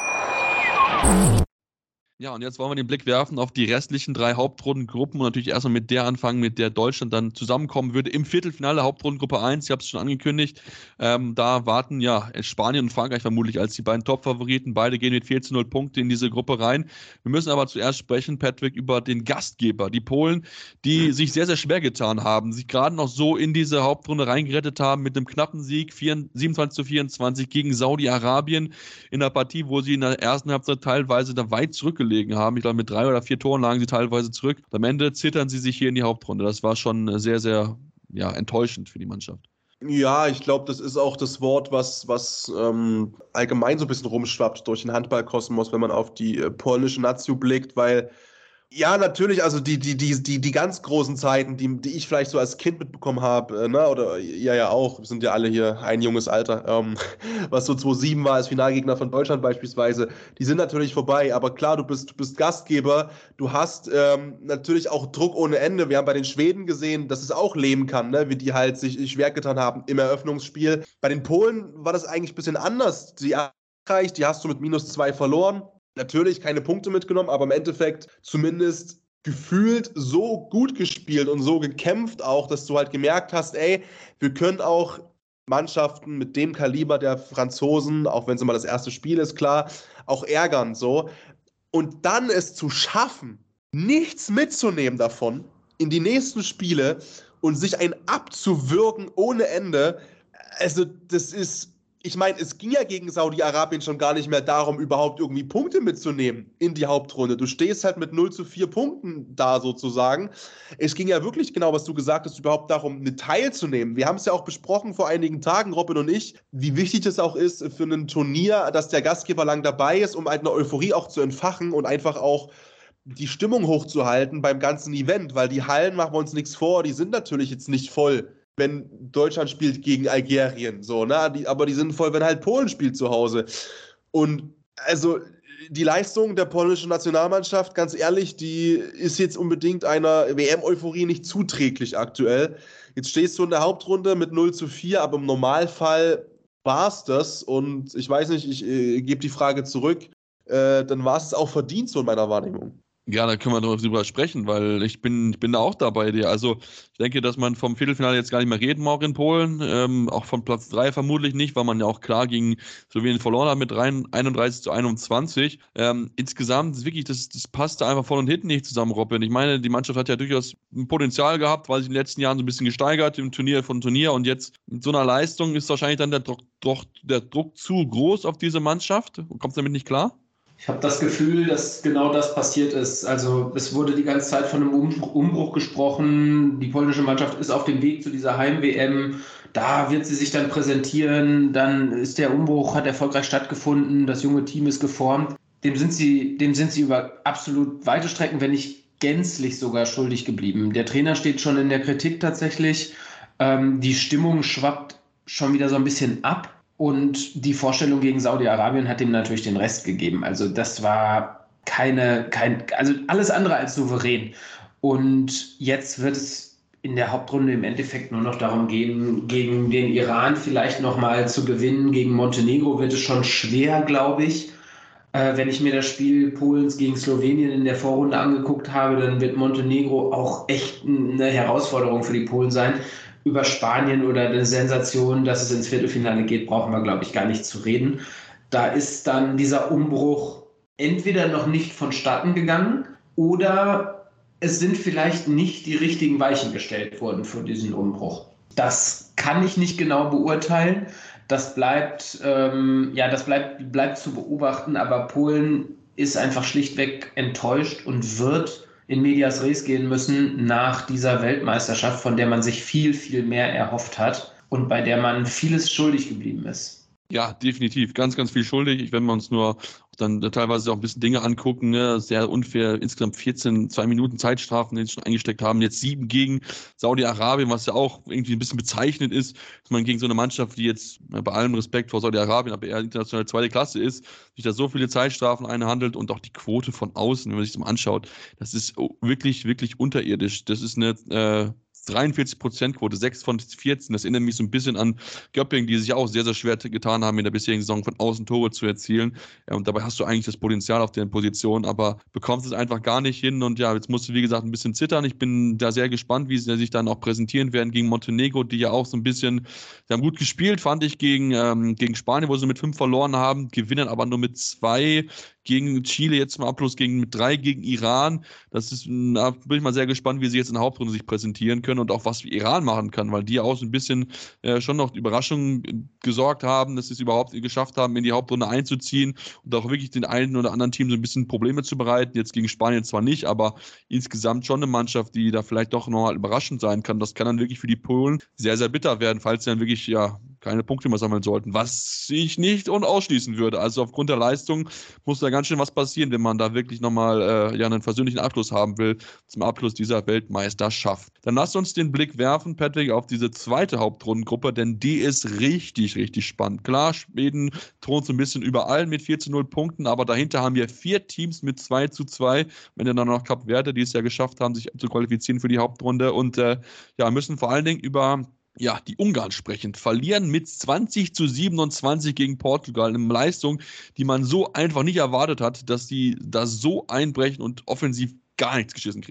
Ja, und jetzt wollen wir den Blick werfen auf die restlichen drei Hauptrundengruppen und natürlich erstmal mit der anfangen, mit der Deutschland dann zusammenkommen würde im Viertelfinale Hauptrundengruppe eins. Ich habe es schon angekündigt. Ähm, da warten ja Spanien und Frankreich vermutlich als die beiden Top-Favoriten. Beide gehen mit vier zu null Punkte in diese Gruppe rein. Wir müssen aber zuerst sprechen, Patrick, über den Gastgeber, die Polen, die sich sehr, sehr schwer getan haben, sich gerade noch so in diese Hauptrunde reingerettet haben mit einem knappen Sieg, siebenundzwanzig zu vierundzwanzig gegen Saudi-Arabien in der Partie, wo sie in der ersten Halbzeit teilweise da weit zurückgelegt haben. Ich glaube, mit drei oder vier Toren lagen sie teilweise zurück. Am Ende zittern sie sich hier in die Hauptrunde. Das war schon sehr, sehr ja, enttäuschend für die Mannschaft. Ja, ich glaube, das ist auch das Wort, was, was ähm, allgemein so ein bisschen rumschwappt durch den Handballkosmos, wenn man auf die äh, polnische Nazio blickt, weil ja, natürlich, also die, die, die, die, die ganz großen Zeiten, die, die ich vielleicht so als Kind mitbekommen habe, äh, ne, oder ja, ja auch, wir sind ja alle hier ein junges Alter, ähm, was so zweitausendsieben war als Finalgegner von Deutschland beispielsweise, die sind natürlich vorbei, aber klar, du bist, du bist Gastgeber, du hast ähm, natürlich auch Druck ohne Ende, wir haben bei den Schweden gesehen, dass es auch leben kann, ne, wie die halt sich schwer getan haben im Eröffnungsspiel. Bei den Polen war das eigentlich ein bisschen anders, die Frankreich, die hast du mit minus zwei verloren. Natürlich keine Punkte mitgenommen, aber im Endeffekt zumindest gefühlt so gut gespielt und so gekämpft auch, dass du halt gemerkt hast, ey, wir können auch Mannschaften mit dem Kaliber der Franzosen, auch wenn es immer das erste Spiel ist, klar, auch ärgern, so. Und dann es zu schaffen, nichts mitzunehmen davon, in die nächsten Spiele und sich einen abzuwürgen ohne Ende, also das ist, ich meine, es ging ja gegen Saudi-Arabien schon gar nicht mehr darum, überhaupt irgendwie Punkte mitzunehmen in die Hauptrunde. Du stehst halt mit null zu vier Punkten da sozusagen. Es ging ja wirklich genau, was du gesagt hast, überhaupt darum, eine teilzunehmen. Wir haben es ja auch besprochen vor einigen Tagen, Robin und ich, wie wichtig es auch ist für ein Turnier, dass der Gastgeber lang dabei ist, um halt eine Euphorie auch zu entfachen und einfach auch die Stimmung hochzuhalten beim ganzen Event, weil die Hallen, machen wir uns nichts vor, die sind natürlich jetzt nicht voll, wenn Deutschland spielt gegen Algerien, so, ne? Die, aber die sind voll, wenn halt Polen spielt zu Hause. Und also die Leistung der polnischen Nationalmannschaft, ganz ehrlich, die ist jetzt unbedingt einer W M-Euphorie nicht zuträglich aktuell. Jetzt stehst du in der Hauptrunde mit null zu vier, aber im Normalfall war es das. Und ich weiß nicht, ich äh, gebe die Frage zurück, äh, dann war es auch verdient, so in meiner Wahrnehmung. Ja, da können wir drüber sprechen, weil ich bin, ich bin da auch dabei dir. Also ich denke, dass man vom Viertelfinale jetzt gar nicht mehr reden mag in Polen, ähm, auch von Platz drei vermutlich nicht, weil man ja auch klar gegen Slowenien verloren hat mit einunddreißig zu einundzwanzig. Ähm, insgesamt ist wirklich, das, das passte einfach vorne und hinten nicht zusammen, Robin. Ich meine, die Mannschaft hat ja durchaus ein Potenzial gehabt, weil sich in den letzten Jahren so ein bisschen gesteigert im Turnier von Turnier, und jetzt mit so einer Leistung ist wahrscheinlich dann der Druck, Druck, der Druck zu groß auf diese Mannschaft. Kommt damit nicht klar? Ich habe das Gefühl, dass genau das passiert ist. Also es wurde die ganze Zeit von einem Umbruch, Umbruch gesprochen. Die polnische Mannschaft ist auf dem Weg zu dieser Heim-W M. Da wird sie sich dann präsentieren. Dann ist der Umbruch, hat erfolgreich stattgefunden. Das junge Team ist geformt. Dem sind sie, dem sind sie über absolut weite Strecken, wenn nicht gänzlich sogar, schuldig geblieben. Der Trainer steht schon in der Kritik tatsächlich. Ähm, die Stimmung schwappt schon wieder so ein bisschen ab. Und die Vorstellung gegen Saudi-Arabien hat ihm natürlich den Rest gegeben. Also das war keine, kein, also alles andere als souverän. Und jetzt wird es in der Hauptrunde im Endeffekt nur noch darum gehen, gegen den Iran vielleicht nochmal zu gewinnen. Gegen Montenegro wird es schon schwer, glaube ich. Äh, wenn ich mir das Spiel Polens gegen Slowenien in der Vorrunde angeguckt habe, dann wird Montenegro auch echt eine Herausforderung für die Polen sein. Über Spanien oder eine Sensation, dass es ins Viertelfinale geht, brauchen wir, glaube ich, gar nicht zu reden. Da ist dann dieser Umbruch entweder noch nicht vonstatten gegangen oder es sind vielleicht nicht die richtigen Weichen gestellt worden für diesen Umbruch. Das kann ich nicht genau beurteilen. Das bleibt, ähm, ja, das bleibt, bleibt zu beobachten, aber Polen ist einfach schlichtweg enttäuscht und wird in medias res gehen müssen nach dieser Weltmeisterschaft, von der man sich viel, viel mehr erhofft hat und bei der man vieles schuldig geblieben ist. Ja, definitiv. Ganz, ganz viel schuldig. Wenn wir uns nur dann teilweise auch ein bisschen Dinge angucken, ne, sehr unfair, insgesamt vierzehn, zwei Minuten Zeitstrafen, die sie schon eingesteckt haben, jetzt sieben gegen Saudi-Arabien, was ja auch irgendwie ein bisschen bezeichnend ist, dass man gegen so eine Mannschaft, die jetzt bei allem Respekt vor Saudi-Arabien, aber eher international zweite Klasse ist, sich da so viele Zeitstrafen einhandelt und auch die Quote von außen, wenn man sich das mal anschaut, das ist wirklich, wirklich unterirdisch. Das ist eine äh, dreiundvierzig Prozent Quote, sechs von vierzehn. Das erinnert mich so ein bisschen an Göppingen, die sich auch sehr, sehr schwer getan haben, in der bisherigen Saison von außen Tore zu erzielen. Ja, und dabei hast du eigentlich das Potenzial auf den Positionen, aber bekommst es einfach gar nicht hin. Und ja, jetzt musst du, wie gesagt, ein bisschen zittern. Ich bin da sehr gespannt, wie sie sich dann auch präsentieren werden gegen Montenegro, die ja auch so ein bisschen, sie haben gut gespielt, fand ich, gegen, ähm, gegen Spanien, wo sie mit fünf verloren haben, gewinnen aber nur mit zwei. Gegen Chile jetzt zum Abschluss, gegen mit drei gegen Iran. Das ist, da bin ich mal sehr gespannt, wie sie jetzt in der Hauptrunde sich präsentieren können und auch was Iran machen kann, weil die auch so ein bisschen äh, schon noch Überraschungen gesorgt haben, dass sie es überhaupt geschafft haben, in die Hauptrunde einzuziehen und auch wirklich den einen oder anderen Team so ein bisschen Probleme zu bereiten. Jetzt gegen Spanien zwar nicht, aber insgesamt schon eine Mannschaft, die da vielleicht doch nochmal überraschend sein kann. Das kann dann wirklich für die Polen sehr, sehr bitter werden, falls sie dann wirklich ja keine Punkte mehr sammeln sollten, was ich nicht ausschließen würde. Also aufgrund der Leistung muss da ganz schön was passieren, wenn man da wirklich nochmal äh, ja, einen versöhnlichen Abschluss haben will zum Abschluss dieser Weltmeisterschaft. Dann lass uns den Blick werfen, Patrick, auf diese zweite Hauptrundengruppe, denn die ist richtig, richtig spannend. Klar, Schweden thront so ein bisschen über allen mit vier zu null Punkten, aber dahinter haben wir vier Teams mit zwei zu zwei, wenn dann noch Kap Verde, die es ja geschafft haben, sich zu qualifizieren für die Hauptrunde und äh, ja, müssen vor allen Dingen über ja, die Ungarn sprechen, verlieren mit zwanzig zu siebenundzwanzig gegen Portugal, eine Leistung, die man so einfach nicht erwartet hat, dass die da so einbrechen und offensiv gar nichts geschissen kriegen.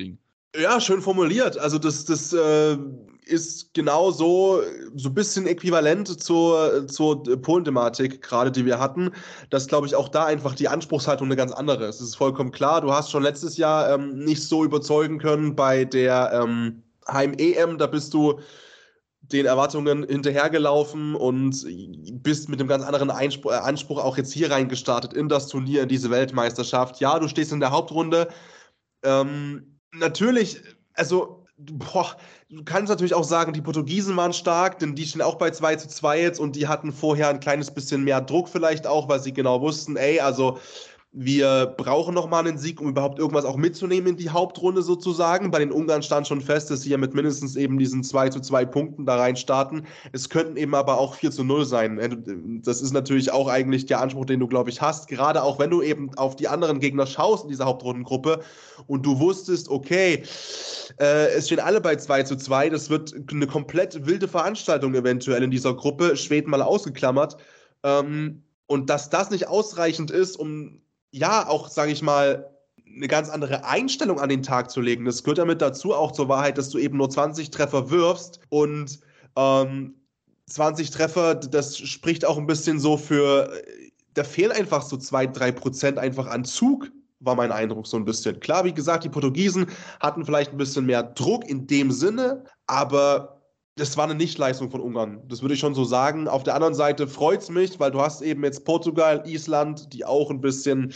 Ja, schön formuliert. Also das, das äh, ist genau so, so ein bisschen äquivalent zur, zur Polen-Thematik gerade, die wir hatten, dass, glaube ich, auch da einfach die Anspruchshaltung eine ganz andere ist. Es ist vollkommen klar, du hast schon letztes Jahr ähm, nicht so überzeugen können bei der ähm, Heim-E M, da bist du den Erwartungen hinterhergelaufen und bist mit einem ganz anderen Einspruch, äh, Anspruch auch jetzt hier reingestartet in das Turnier, in diese Weltmeisterschaft. Ja, du stehst in der Hauptrunde. Ähm, natürlich, also, boah, du kannst natürlich auch sagen, die Portugiesen waren stark, denn die stehen auch bei zwei zu zwei jetzt und die hatten vorher ein kleines bisschen mehr Druck vielleicht auch, weil sie genau wussten, ey, also wir brauchen nochmal einen Sieg, um überhaupt irgendwas auch mitzunehmen in die Hauptrunde sozusagen. Bei den Ungarn stand schon fest, dass sie ja mit mindestens eben diesen zwei zu zwei Punkten da rein starten. Es könnten eben aber auch vier zu null sein. Das ist natürlich auch eigentlich der Anspruch, den du, glaube ich, hast. Gerade auch, wenn du eben auf die anderen Gegner schaust in dieser Hauptrundengruppe und du wusstest, okay, äh, es stehen alle bei zwei zu zwei. Das wird eine komplett wilde Veranstaltung eventuell in dieser Gruppe. Schweden mal ausgeklammert. Ähm, und dass das nicht ausreichend ist, um ja, auch, sage ich mal, eine ganz andere Einstellung an den Tag zu legen. Das gehört damit dazu auch zur Wahrheit, dass du eben nur zwanzig Treffer wirfst und ähm, zwanzig Treffer, das spricht auch ein bisschen so für, da fehlen einfach so zwei, drei Prozent einfach an Zug, war mein Eindruck so ein bisschen. Klar, wie gesagt, die Portugiesen hatten vielleicht ein bisschen mehr Druck in dem Sinne, aber das war eine Nichtleistung von Ungarn. Das würde ich schon so sagen. Auf der anderen Seite freut es mich, weil du hast eben jetzt Portugal, Island, die auch ein bisschen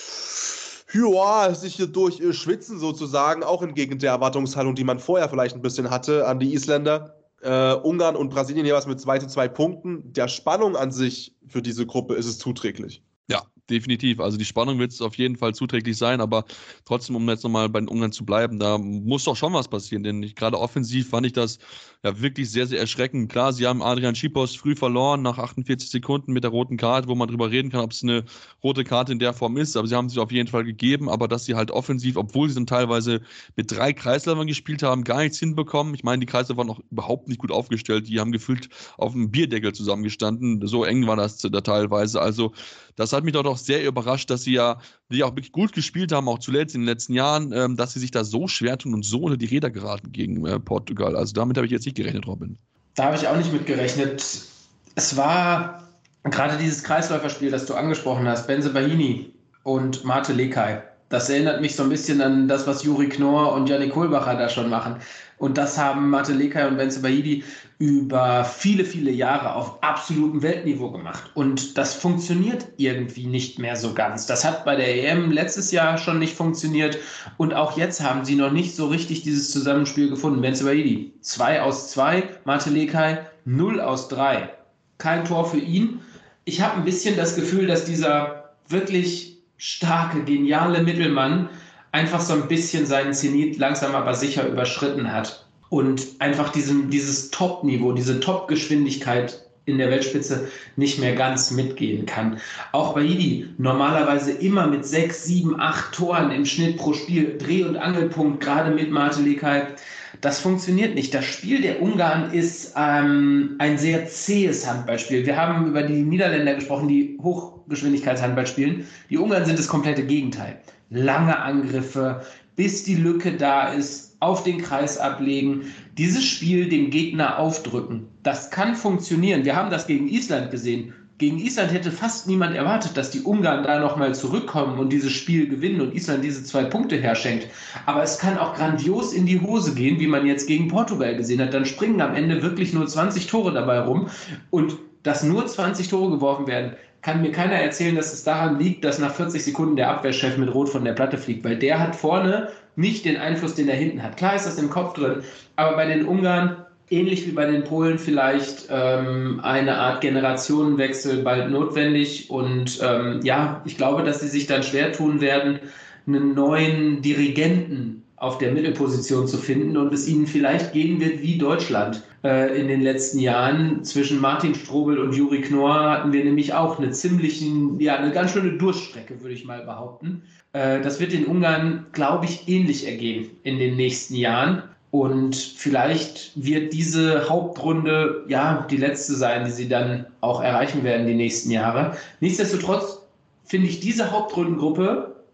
ja, sich hier durchschwitzen sozusagen, auch entgegen der Erwartungshaltung, die man vorher vielleicht ein bisschen hatte an die Isländer. Äh, Ungarn und Brasilien jeweils mit zwei zu zwei Punkten. Der Spannung an sich für diese Gruppe ist es zuträglich. Ja, definitiv. Also die Spannung wird es auf jeden Fall zuträglich sein, aber trotzdem, um jetzt nochmal bei den Ungarn zu bleiben, da muss doch schon was passieren, denn ich, gerade offensiv fand ich das ja wirklich sehr, sehr erschreckend. Klar, sie haben Adrian Schipos früh verloren, nach achtundvierzig Sekunden mit der roten Karte, wo man drüber reden kann, ob es eine rote Karte in der Form ist, aber sie haben sich auf jeden Fall gegeben, aber dass sie halt offensiv, obwohl sie dann teilweise mit drei Kreisläufern gespielt haben, gar nichts hinbekommen. Ich meine, die Kreisläufer waren auch überhaupt nicht gut aufgestellt, die haben gefühlt auf dem Bierdeckel zusammengestanden, so eng war das da teilweise, also das hat mich doch doch sehr überrascht, dass sie ja die auch wirklich gut gespielt haben, auch zuletzt in den letzten Jahren, ähm, dass sie sich da so schwer tun und so unter die Räder geraten gegen äh, Portugal. Also damit habe ich jetzt nicht gerechnet, Robin. Da habe ich auch nicht mit gerechnet. Es war gerade dieses Kreisläuferspiel, das du angesprochen hast, Benze Bahini und Mate Lekaj. Das erinnert mich so ein bisschen an das, was Juri Knorr und Yannick Kohlbacher da schon machen. Und das haben Mate Lekaj und Benze Bahini über viele, viele Jahre auf absolutem Weltniveau gemacht. Und das funktioniert irgendwie nicht mehr so ganz. Das hat bei der E M letztes Jahr schon nicht funktioniert. Und auch jetzt haben sie noch nicht so richtig dieses Zusammenspiel gefunden. Benze Bahini, zwei aus zwei. Mate Lekaj, null aus drei. Kein Tor für ihn. Ich habe ein bisschen das Gefühl, dass dieser wirklich starke, geniale Mittelmann einfach so ein bisschen seinen Zenit langsam aber sicher überschritten hat und einfach diesem, dieses Top-Niveau, diese Top-Geschwindigkeit in der Weltspitze nicht mehr ganz mitgehen kann. Auch Bahidi normalerweise immer mit sechs, sieben, acht Toren im Schnitt pro Spiel, Dreh- und Angelpunkt, gerade mit Mate Lekaj. Das funktioniert nicht. Das Spiel der Ungarn ist ähm, ein sehr zähes Handballspiel. Wir haben über die Niederländer gesprochen, die Hochgeschwindigkeitshandball spielen. Die Ungarn sind das komplette Gegenteil. Lange Angriffe, bis die Lücke da ist, auf den Kreis ablegen, dieses Spiel dem Gegner aufdrücken. Das kann funktionieren. Wir haben das gegen Island gesehen. Gegen Island hätte fast niemand erwartet, dass die Ungarn da nochmal zurückkommen und dieses Spiel gewinnen und Island diese zwei Punkte herschenkt. Aber es kann auch grandios in die Hose gehen, wie man jetzt gegen Portugal gesehen hat. Dann springen am Ende wirklich nur zwanzig Tore dabei rum. Und dass nur zwanzig Tore geworfen werden, kann mir keiner erzählen, dass es daran liegt, dass nach vierzig Sekunden der Abwehrchef mit Rot von der Platte fliegt. Weil der hat vorne nicht den Einfluss, den er hinten hat. Klar ist das im Kopf drin, aber bei den Ungarn, ähnlich wie bei den Polen, vielleicht ähm, eine Art Generationenwechsel bald notwendig. Und ähm, ja, ich glaube, dass sie sich dann schwer tun werden, einen neuen Dirigenten auf der Mittelposition zu finden und es ihnen vielleicht gehen wird wie Deutschland. Äh, in den letzten Jahren zwischen Martin Strobel und Juri Knorr hatten wir nämlich auch eine ziemlichen, ja, eine ganz schöne Durststrecke, würde ich mal behaupten. Äh, das wird den Ungarn, glaube ich, ähnlich ergehen in den nächsten Jahren. Und vielleicht wird diese Hauptrunde ja die letzte sein, die sie dann auch erreichen werden die nächsten Jahre. Nichtsdestotrotz finde ich diese Hauptrundengruppe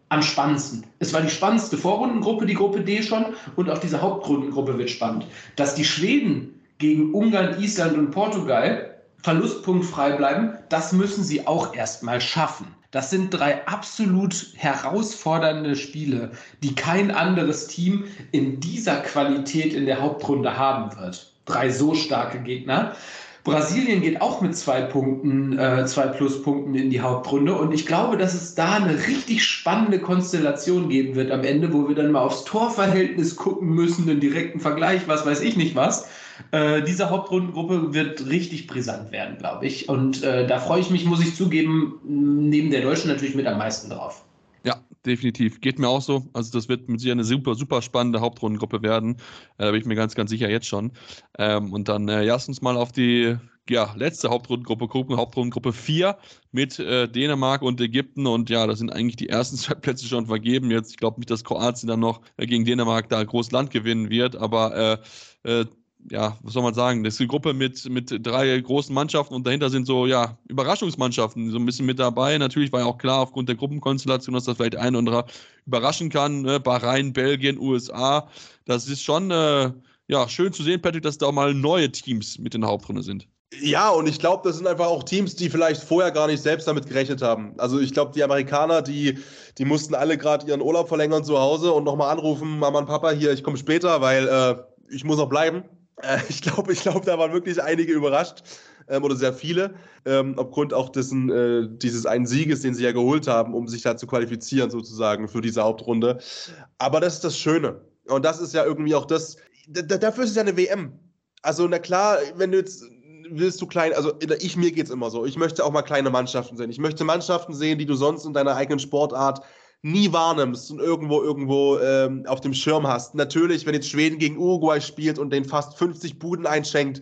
am spannendsten. Es war die spannendste Vorrundengruppe, die Gruppe D schon, und auch diese Hauptrundengruppe wird spannend. Dass die Schweden gegen Ungarn, Island und Portugal verlustpunktfrei bleiben, das müssen sie auch erstmal schaffen. Das sind drei absolut herausfordernde Spiele, die kein anderes Team in dieser Qualität in der Hauptrunde haben wird. Drei so starke Gegner. Brasilien geht auch mit zwei Punkten, äh, zwei Pluspunkten in die Hauptrunde, und ich glaube, dass es da eine richtig spannende Konstellation geben wird am Ende, wo wir dann mal aufs Torverhältnis gucken müssen, einen direkten Vergleich, was weiß ich nicht was. Äh, diese Hauptrundengruppe wird richtig brisant werden, glaube ich, und äh, da freue ich mich, muss ich zugeben, neben der Deutschen natürlich mit am meisten drauf. Ja, definitiv. Geht mir auch so. Also das wird mit Sicherheit eine super, super spannende Hauptrundengruppe werden. Da äh, bin ich mir ganz, ganz sicher jetzt schon. Ähm, und dann äh, lass uns mal auf die ja, letzte Hauptrundengruppe gucken. Hauptrundengruppe vier mit äh, Dänemark und Ägypten. Und ja, da sind eigentlich die ersten zwei Plätze schon vergeben. Jetzt, ich glaube nicht, dass Kroatien dann noch äh, gegen Dänemark da groß Land gewinnen wird. Aber äh, äh, ja, was soll man sagen, das ist eine Gruppe mit, mit drei großen Mannschaften und dahinter sind so, ja, Überraschungsmannschaften so ein bisschen mit dabei. Natürlich war ja auch klar aufgrund der Gruppenkonstellation, dass das vielleicht ein oder andere überraschen kann. Ne? Bahrain, Belgien, U S A. Das ist schon äh, ja, schön zu sehen, Patrick, dass da auch mal neue Teams mit in der Hauptrunde sind. Ja, und ich glaube, das sind einfach auch Teams, die vielleicht vorher gar nicht selbst damit gerechnet haben. Also ich glaube, die Amerikaner, die, die mussten alle gerade ihren Urlaub verlängern zu Hause und nochmal anrufen, Mama und Papa, hier, ich komme später, weil äh, ich muss noch bleiben. Ich glaube, ich glaube, da waren wirklich einige überrascht, ähm, oder sehr viele, ähm, aufgrund auch dessen, äh, dieses einen Sieges, den sie ja geholt haben, um sich da zu qualifizieren sozusagen für diese Hauptrunde. Aber das ist das Schöne. Und das ist ja irgendwie auch das, d- dafür ist es ja eine W M. Also na klar, wenn du jetzt, willst du klein, also ich, mir geht's immer so, ich möchte auch mal kleine Mannschaften sehen. Ich möchte Mannschaften sehen, die du sonst in deiner eigenen Sportart nie wahrnimmst und irgendwo irgendwo ähm, auf dem Schirm hast. Natürlich, wenn jetzt Schweden gegen Uruguay spielt und den fast fünfzig Buden einschenkt,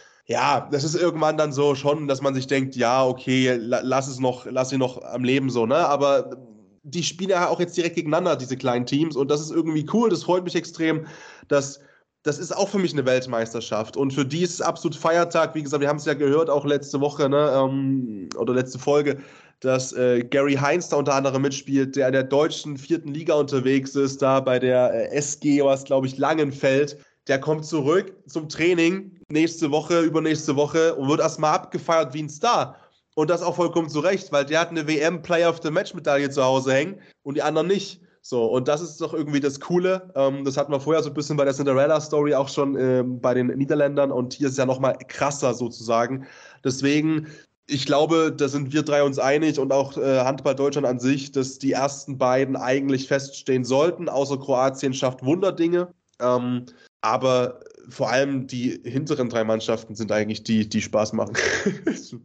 ja, das ist irgendwann dann so schon, dass man sich denkt, ja, okay, la- lass es noch, lass sie noch am Leben so, ne? Aber die spielen ja auch jetzt direkt gegeneinander, diese kleinen Teams, und das ist irgendwie cool, das freut mich extrem, dass das ist auch für mich eine Weltmeisterschaft, und für die ist es absolut Feiertag. Wie gesagt, wir haben es ja gehört, auch letzte Woche, ne, ähm, oder letzte Folge, dass äh, Gary Heinz da unter anderem mitspielt, der in der deutschen vierten Liga unterwegs ist, da bei der äh, S G, was glaube ich Langenfeld. Der kommt zurück zum Training nächste Woche, übernächste Woche und wird erstmal abgefeiert wie ein Star. Und das auch vollkommen zu Recht, weil der hat eine W M Player of the Match Medaille zu Hause hängen und die anderen nicht. So, und das ist doch irgendwie das Coole. Ähm, das hatten wir vorher so ein bisschen bei der Cinderella-Story auch schon ähm, bei den Niederländern, und hier ist es ja nochmal krasser sozusagen. Deswegen, ich glaube, da sind wir drei uns einig, und auch äh, Handball Deutschland an sich, dass die ersten beiden eigentlich feststehen sollten, außer Kroatien schafft Wunderdinge. Ähm, aber vor allem die hinteren drei Mannschaften sind eigentlich die, die Spaß machen. So.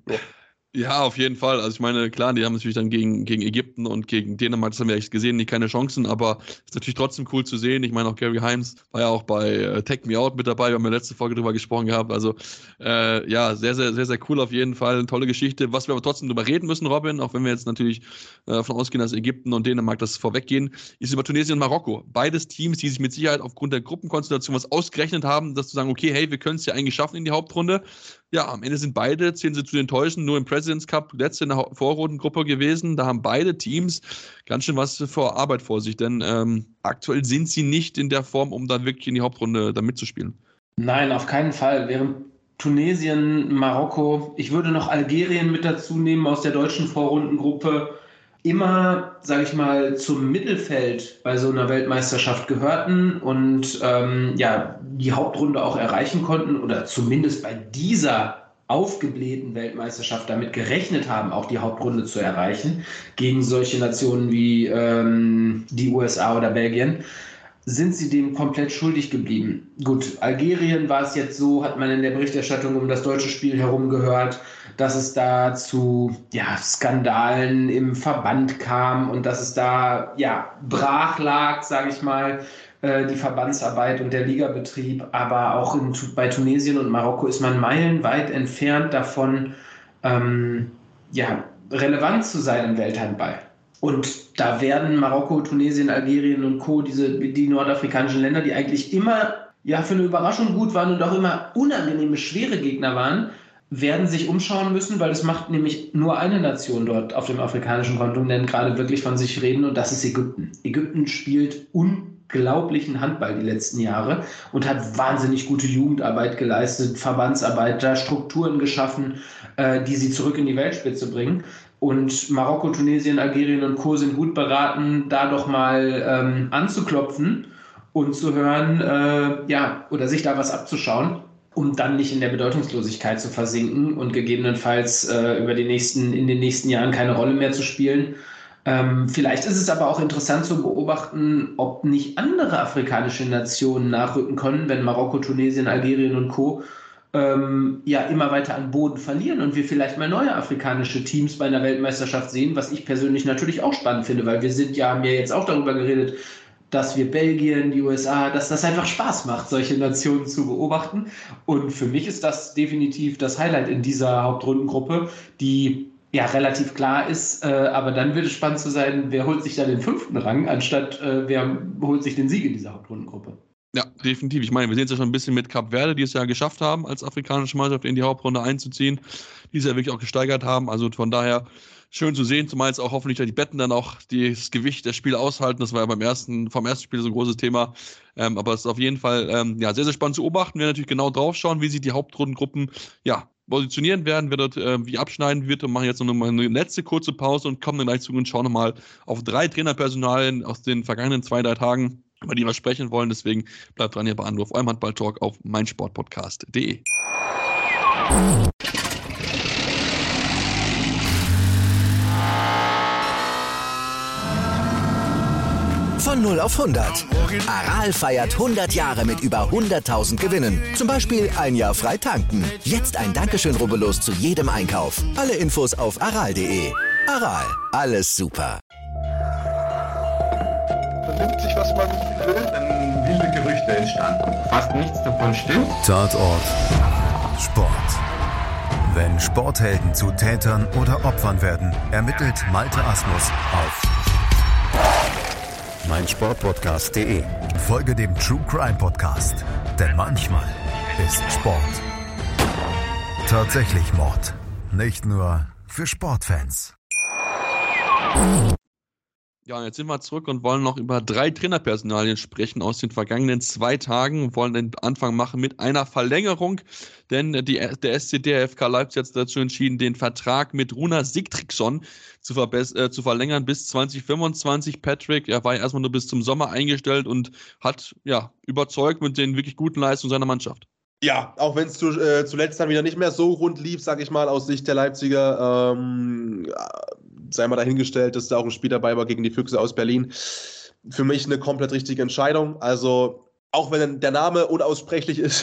Ja, auf jeden Fall. Also ich meine, klar, die haben natürlich dann gegen, gegen Ägypten und gegen Dänemark, das haben wir echt gesehen, die keine Chancen, aber ist natürlich trotzdem cool zu sehen. Ich meine, auch Gary Heinz war ja auch bei äh, Take Me Out mit dabei, wir haben ja letzte Folge drüber gesprochen gehabt. Also äh, ja, sehr, sehr, sehr, sehr cool auf jeden Fall. Eine tolle Geschichte. Was wir aber trotzdem drüber reden müssen, Robin, auch wenn wir jetzt natürlich äh, davon ausgehen, dass Ägypten und Dänemark das vorweggehen, ist über Tunesien und Marokko. Beides Teams, die sich mit Sicherheit aufgrund der Gruppenkonstellation was ausgerechnet haben, dass zu sagen, okay, hey, wir können es ja eigentlich schaffen in die Hauptrunde. Ja, am Ende sind beide, zählen sie zu den Täuschen, nur im President's Cup letzte in der Vorrundengruppe gewesen. Da haben beide Teams ganz schön was für Arbeit vor sich, denn ähm, aktuell sind sie nicht in der Form, um dann wirklich in die Hauptrunde da mitzuspielen. Nein, auf keinen Fall. Während Tunesien, Marokko, ich würde noch Algerien mit dazu nehmen aus der deutschen Vorrundengruppe, immer, sage ich mal, zum Mittelfeld bei so einer Weltmeisterschaft gehörten und ähm, ja, die Hauptrunde auch erreichen konnten oder zumindest bei dieser aufgeblähten Weltmeisterschaft damit gerechnet haben, auch die Hauptrunde zu erreichen, gegen solche Nationen wie ähm, die U S A oder Belgien, sind sie dem komplett schuldig geblieben. Gut, Algerien war es jetzt so, hat man in der Berichterstattung um das deutsche Spiel herum gehört, dass es da zu ja, Skandalen im Verband kam und dass es da ja, brach lag, sage ich mal, äh, die Verbandsarbeit und der Ligabetrieb. Aber auch in, bei Tunesien und Marokko ist man meilenweit entfernt davon, ähm, ja, relevant zu sein im Welthandball. Und da werden Marokko, Tunesien, Algerien und Co., diese, die nordafrikanischen Länder, die eigentlich immer ja, für eine Überraschung gut waren und auch immer unangenehme, schwere Gegner waren, werden sich umschauen müssen, weil es macht nämlich nur eine Nation dort auf dem afrikanischen Kontinent gerade wirklich von sich reden, und das ist Ägypten. Ägypten spielt unglaublichen Handball die letzten Jahre und hat wahnsinnig gute Jugendarbeit geleistet, Verbandsarbeit, da Strukturen geschaffen, äh, die sie zurück in die Weltspitze bringen. Und Marokko, Tunesien, Algerien und Co. sind gut beraten, da doch mal ähm, anzuklopfen und zu hören, äh, ja, oder sich da was abzuschauen, um dann nicht in der Bedeutungslosigkeit zu versinken und gegebenenfalls äh, über die nächsten, in den nächsten Jahren keine Rolle mehr zu spielen. Ähm, vielleicht ist es aber auch interessant zu beobachten, ob nicht andere afrikanische Nationen nachrücken können, wenn Marokko, Tunesien, Algerien und Co. Ähm, ja immer weiter an Boden verlieren und wir vielleicht mal neue afrikanische Teams bei einer Weltmeisterschaft sehen, was ich persönlich natürlich auch spannend finde, weil wir sind ja, haben ja jetzt auch darüber geredet, dass wir Belgien, die U S A, dass das einfach Spaß macht, solche Nationen zu beobachten. Und für mich ist das definitiv das Highlight in dieser Hauptrundengruppe, die ja relativ klar ist. Äh, aber dann wird es spannend zu sein, wer holt sich da den fünften Rang, anstatt äh, wer holt sich den Sieg in dieser Hauptrundengruppe. Ja, definitiv. Ich meine, wir sehen es ja schon ein bisschen mit Kap Verde, die es ja geschafft haben, als afrikanische Mannschaft in die Hauptrunde einzuziehen, die es ja wirklich auch gesteigert haben. Also von daher schön zu sehen, zumal jetzt auch hoffentlich die Betten dann auch das Gewicht der Spiele aushalten. Das war ja beim ersten, vom ersten Spiel so ein großes Thema. Ähm, aber es ist auf jeden Fall ähm, ja, sehr, sehr spannend zu beobachten. Wir werden natürlich genau drauf schauen, wie sich die Hauptrundengruppen ja, positionieren werden, wer dort äh, wie abschneiden wird, und machen jetzt noch mal eine letzte kurze Pause und kommen dann gleich zu und schauen nochmal auf drei Trainerpersonalien aus den vergangenen zwei, drei Tagen, über die wir sprechen wollen. Deswegen bleibt dran hier bei Anruf, eurem Handball-Talk auf meinsportpodcast punkt de. Von null auf hundert. Aral feiert hundert Jahre mit über hunderttausend Gewinnen. Zum Beispiel ein Jahr frei tanken. Jetzt ein Dankeschön, rubbellos zu jedem Einkauf. Alle Infos auf aral punkt de. Aral, alles super. Man nimmt sich, was man will. Dann wilde Gerüchte entstanden. Fast nichts davon stimmt. Tatort Sport. Wenn Sporthelden zu Tätern oder Opfern werden, ermittelt Malte Asmus auf meinsportpodcast punkt de. Folge dem True Crime Podcast, denn manchmal ist Sport tatsächlich Mord. Nicht nur für Sportfans. Ja, und jetzt sind wir zurück und wollen noch über drei Trainerpersonalien sprechen aus den vergangenen zwei Tagen und wollen den Anfang machen mit einer Verlängerung, denn die, der S C D F K Leipzig hat dazu entschieden, den Vertrag mit Rúnar Sigtryggsson zu, verbess- äh, zu verlängern bis zwanzig fünfundzwanzig. Patrick, er war ja erstmal nur bis zum Sommer eingestellt und hat ja überzeugt mit den wirklich guten Leistungen seiner Mannschaft. Ja, auch wenn es zu, äh, zuletzt dann wieder nicht mehr so rund lief, sag ich mal, aus Sicht der Leipziger, ähm, sei mal dahingestellt, dass da auch ein Spiel dabei war gegen die Füchse aus Berlin. Für mich eine komplett richtige Entscheidung. Also, auch wenn der Name unaussprechlich ist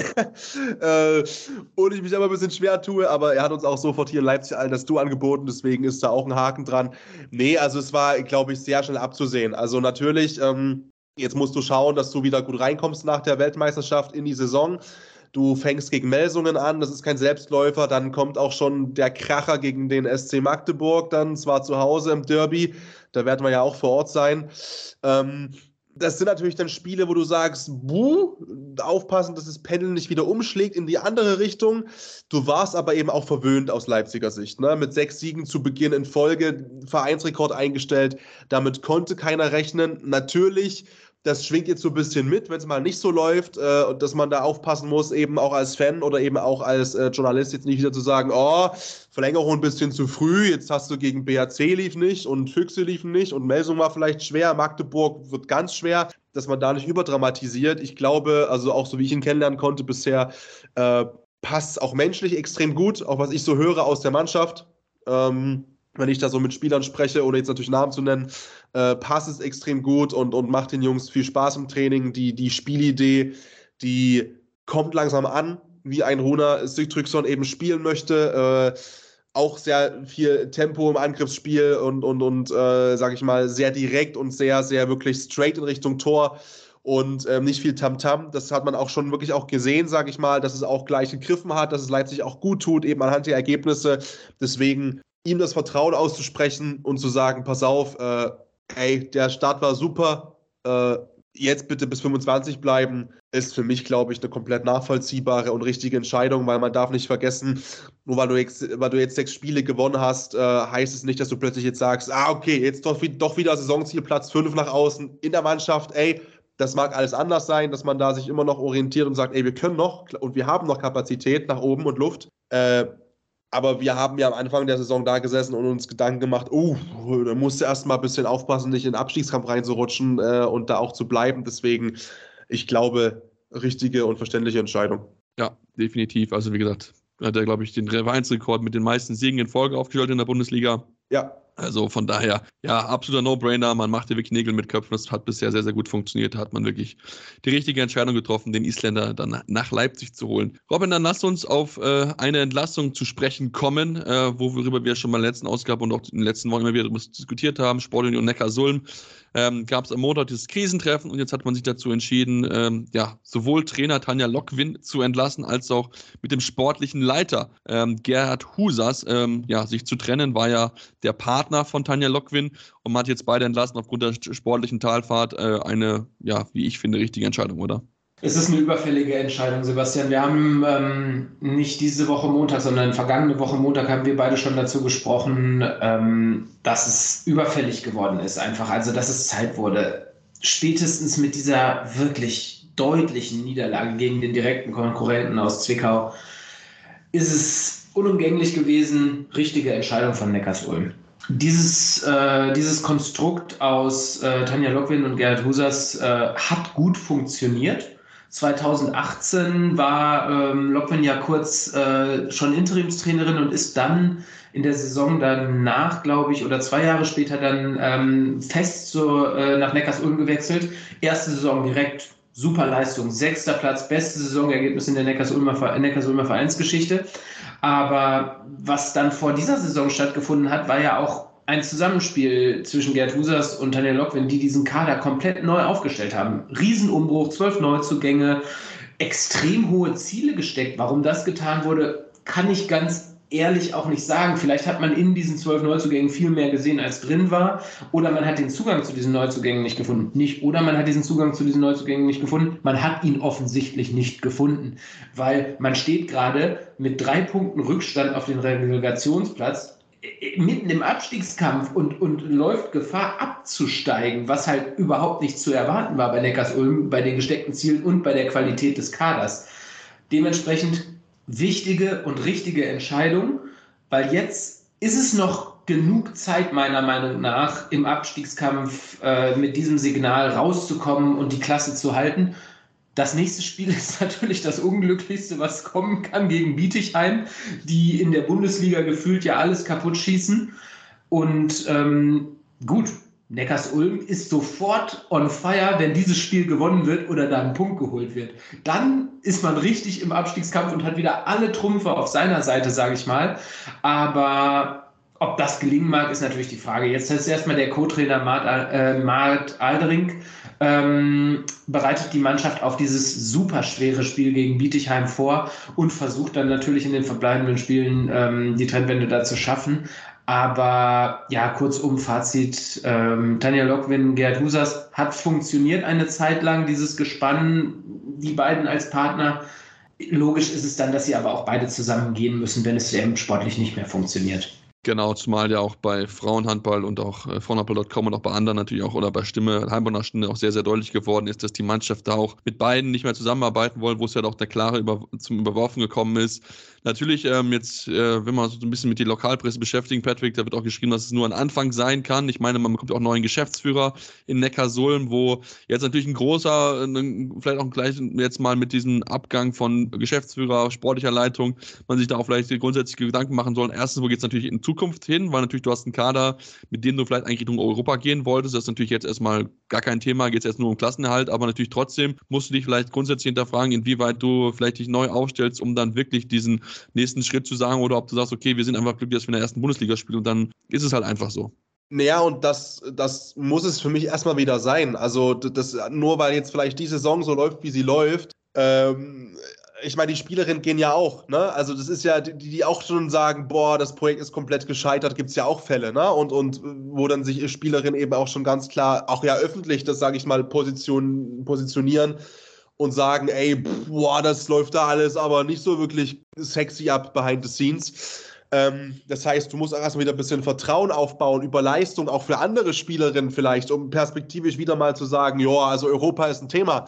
äh, und ich mich aber ein bisschen schwer tue, aber er hat uns auch sofort hier in Leipzig allen das Du angeboten, deswegen ist da auch ein Haken dran. Nee, also es war, glaube ich, sehr schnell abzusehen. Also natürlich, ähm, jetzt musst du schauen, dass du wieder gut reinkommst nach der Weltmeisterschaft in die Saison. Du fängst gegen Melsungen an, das ist kein Selbstläufer. Dann kommt auch schon der Kracher gegen den S C Magdeburg, dann zwar zu Hause im Derby. Da werden wir ja auch vor Ort sein. Ähm, das sind natürlich dann Spiele, wo du sagst, buh, aufpassen, dass das Pendel nicht wieder umschlägt in die andere Richtung. Du warst aber eben auch verwöhnt aus Leipziger Sicht, ne? Mit sechs Siegen zu Beginn in Folge, Vereinsrekord eingestellt. Damit konnte keiner rechnen. Natürlich, das schwingt jetzt so ein bisschen mit, wenn es mal nicht so läuft, äh, und dass man da aufpassen muss, eben auch als Fan oder eben auch als äh, Journalist jetzt nicht wieder zu sagen, oh, Verlängerung ein bisschen zu früh, jetzt hast du gegen B H C lief nicht und Füchse liefen nicht und Melsung war vielleicht schwer, Magdeburg wird ganz schwer, dass man da nicht überdramatisiert. Ich glaube, also auch so wie ich ihn kennenlernen konnte bisher, äh, passt auch menschlich extrem gut, auch was ich so höre aus der Mannschaft. Ähm, wenn ich da so mit Spielern spreche, ohne jetzt natürlich Namen zu nennen, äh, passt es extrem gut und, und macht den Jungs viel Spaß im Training. Die, die Spielidee, die kommt langsam an, wie ein Rúnar Sigtryggsson eben spielen möchte. Äh, auch sehr viel Tempo im Angriffsspiel und, und, und äh, sag ich mal, sehr direkt und sehr, sehr wirklich straight in Richtung Tor. Und ähm, nicht viel Tamtam. Das hat man auch schon wirklich auch gesehen, sage ich mal, dass es auch gleich gegriffen hat, dass es Leipzig auch gut tut, eben anhand der Ergebnisse. Deswegen ihm das Vertrauen auszusprechen und zu sagen, pass auf, äh, ey, der Start war super, äh, jetzt bitte bis fünfundzwanzig bleiben, ist für mich, glaube ich, eine komplett nachvollziehbare und richtige Entscheidung, weil man darf nicht vergessen, nur weil du jetzt, weil du jetzt sechs Spiele gewonnen hast, äh, heißt es nicht, dass du plötzlich jetzt sagst, ah, okay, jetzt doch, doch wieder Saisonziel Platz fünf nach außen in der Mannschaft, ey, das mag alles anders sein, dass man da sich immer noch orientiert und sagt, ey, wir können noch und wir haben noch Kapazität nach oben und Luft, äh, aber wir haben ja am Anfang der Saison da gesessen und uns Gedanken gemacht, oh, da musst du erstmal ein bisschen aufpassen, nicht in den Abstiegskampf reinzurutschen äh, und da auch zu bleiben. Deswegen, ich glaube, richtige und verständliche Entscheidung. Ja, definitiv. Also wie gesagt, hat er, glaube ich, den Vereinsrekord mit den meisten Siegen in Folge aufgestellt in der Bundesliga. Ja. Also von daher, ja, absoluter No-Brainer. Man macht hier wirklich Nägel mit Köpfen. Das hat bisher sehr, sehr gut funktioniert. Da hat man wirklich die richtige Entscheidung getroffen, den Isländer dann nach Leipzig zu holen. Robin, dann lasst uns auf äh, eine Entlassung zu sprechen kommen, äh, worüber wir schon mal in der letzten Ausgabe und auch in den letzten Wochen immer wieder diskutiert haben. Sportunion Neckarsulm. Ähm, gab es am Montag dieses Krisentreffen und jetzt hat man sich dazu entschieden, ähm, ja, sowohl Trainer Tanja Lockwin zu entlassen, als auch mit dem sportlichen Leiter ähm, Gerhard Husas ähm, ja, sich zu trennen, war ja der Partner von Tanja Lockwin und man hat jetzt beide entlassen aufgrund der sportlichen Talfahrt. Äh, eine, ja, wie ich finde, richtige Entscheidung, oder? Es ist eine überfällige Entscheidung, Sebastian. Wir haben ähm, nicht diese Woche Montag, sondern vergangene Woche Montag haben wir beide schon dazu gesprochen, ähm, dass es überfällig geworden ist einfach. Also, dass es Zeit wurde. Spätestens mit dieser wirklich deutlichen Niederlage gegen den direkten Konkurrenten aus Zwickau ist es unumgänglich gewesen. Richtige Entscheidung von Neckarsulm. Dieses, äh, dieses Konstrukt aus äh, Tanja Lockwin und Gerhard Husas äh, hat gut funktioniert. zwanzig achtzehn war ähm, Lockwin ja kurz äh, schon Interimstrainerin und ist dann in der Saison danach, glaube ich, oder zwei Jahre später dann ähm, fest zur, äh, nach Neckarsulm gewechselt. Erste Saison direkt super Leistung, sechster Platz, beste Saisonergebnis in der Neckarsulmer, Neckarsulmer Vereinsgeschichte. Aber was dann vor dieser Saison stattgefunden hat, war ja auch ein Zusammenspiel zwischen Gerhard Husas und Tanja Lockwin, die diesen Kader komplett neu aufgestellt haben. Riesenumbruch, zwölf Neuzugänge, extrem hohe Ziele gesteckt. Warum das getan wurde, kann ich ganz ehrlich auch nicht sagen. Vielleicht hat man in diesen zwölf Neuzugängen viel mehr gesehen, als drin war. Oder man hat den Zugang zu diesen Neuzugängen nicht gefunden. Nicht, oder man hat diesen Zugang zu diesen Neuzugängen nicht gefunden. Man hat ihn offensichtlich nicht gefunden. Weil man steht gerade mit drei Punkten Rückstand auf den Relegationsplatz mitten im Abstiegskampf und, und läuft Gefahr abzusteigen, was halt überhaupt nicht zu erwarten war bei Neckarsulm, bei den gesteckten Zielen und bei der Qualität des Kaders. Dementsprechend wichtige und richtige Entscheidung, weil jetzt ist es noch genug Zeit, meiner Meinung nach, im Abstiegskampf äh, mit diesem Signal rauszukommen und die Klasse zu halten. Das nächste Spiel ist natürlich das Unglücklichste, was kommen kann, gegen Bietigheim, die in der Bundesliga gefühlt ja alles kaputt schießen. Und ähm, gut, Neckarsulm ist sofort on fire, wenn dieses Spiel gewonnen wird oder da ein Punkt geholt wird. Dann ist man richtig im Abstiegskampf und hat wieder alle Trümpfe auf seiner Seite, sage ich mal. Aber ob das gelingen mag, ist natürlich die Frage. Jetzt ist erstmal der Co-Trainer Mart, äh, Mart Aldering, ähm, bereitet die Mannschaft auf dieses super schwere Spiel gegen Bietigheim vor und versucht dann natürlich in den verbleibenden Spielen ähm, die Trendwende da zu schaffen. Aber ja, kurzum, Fazit, ähm, Tanja Lockwin, Gerhard Husas hat funktioniert eine Zeit lang, dieses Gespann, die beiden als Partner. Logisch ist es dann, dass sie aber auch beide zusammen gehen müssen, wenn es eben sportlich nicht mehr funktioniert. Genau, zumal ja auch bei Frauenhandball und auch äh, Frauenhandball Punkt com und auch bei anderen natürlich auch oder bei Stimme, Heimborner Stunde auch sehr, sehr deutlich geworden ist, dass die Mannschaft da auch mit beiden nicht mehr zusammenarbeiten wollen, wo es ja doch der klare über, zum Überworfen gekommen ist. Natürlich ähm, jetzt, äh, wenn wir so ein bisschen mit der Lokalpresse beschäftigen, Patrick, da wird auch geschrieben, dass es nur ein Anfang sein kann. Ich meine, man bekommt auch einen neuen Geschäftsführer in Neckarsulm, wo jetzt natürlich ein großer, ein, vielleicht auch gleich jetzt mal mit diesem Abgang von Geschäftsführer, sportlicher Leitung, man sich da auch vielleicht grundsätzliche Gedanken machen soll. Erstens, wo geht es natürlich in Zukunft hin, weil natürlich du hast einen Kader, mit dem du vielleicht eigentlich Richtung Europa gehen wolltest. Das ist natürlich jetzt erstmal gar kein Thema, geht es jetzt nur um Klassenerhalt, aber natürlich trotzdem musst du dich vielleicht grundsätzlich hinterfragen, inwieweit du vielleicht dich neu aufstellst, um dann wirklich diesen nächsten Schritt zu sagen, oder ob du sagst, okay, wir sind einfach glücklich, dass wir in der ersten Bundesliga spielen und dann ist es halt einfach so. Naja, und das, das muss es für mich erstmal wieder sein. Also das, nur weil jetzt vielleicht die Saison so läuft, wie sie läuft, ähm, ich meine, die Spielerinnen gehen ja auch, ne? Also das ist ja, die, die auch schon sagen, boah, das Projekt ist komplett gescheitert, gibt es ja auch Fälle, ne? Und, und wo dann sich Spielerinnen eben auch schon ganz klar, auch ja öffentlich, das sage ich mal, position, positionieren und sagen, ey, boah, das läuft da alles aber nicht so wirklich sexy ab behind the scenes. Ähm, das heißt, du musst auch erstmal wieder ein bisschen Vertrauen aufbauen über Leistung, auch für andere Spielerinnen vielleicht, um perspektivisch wieder mal zu sagen, ja, also Europa ist ein Thema.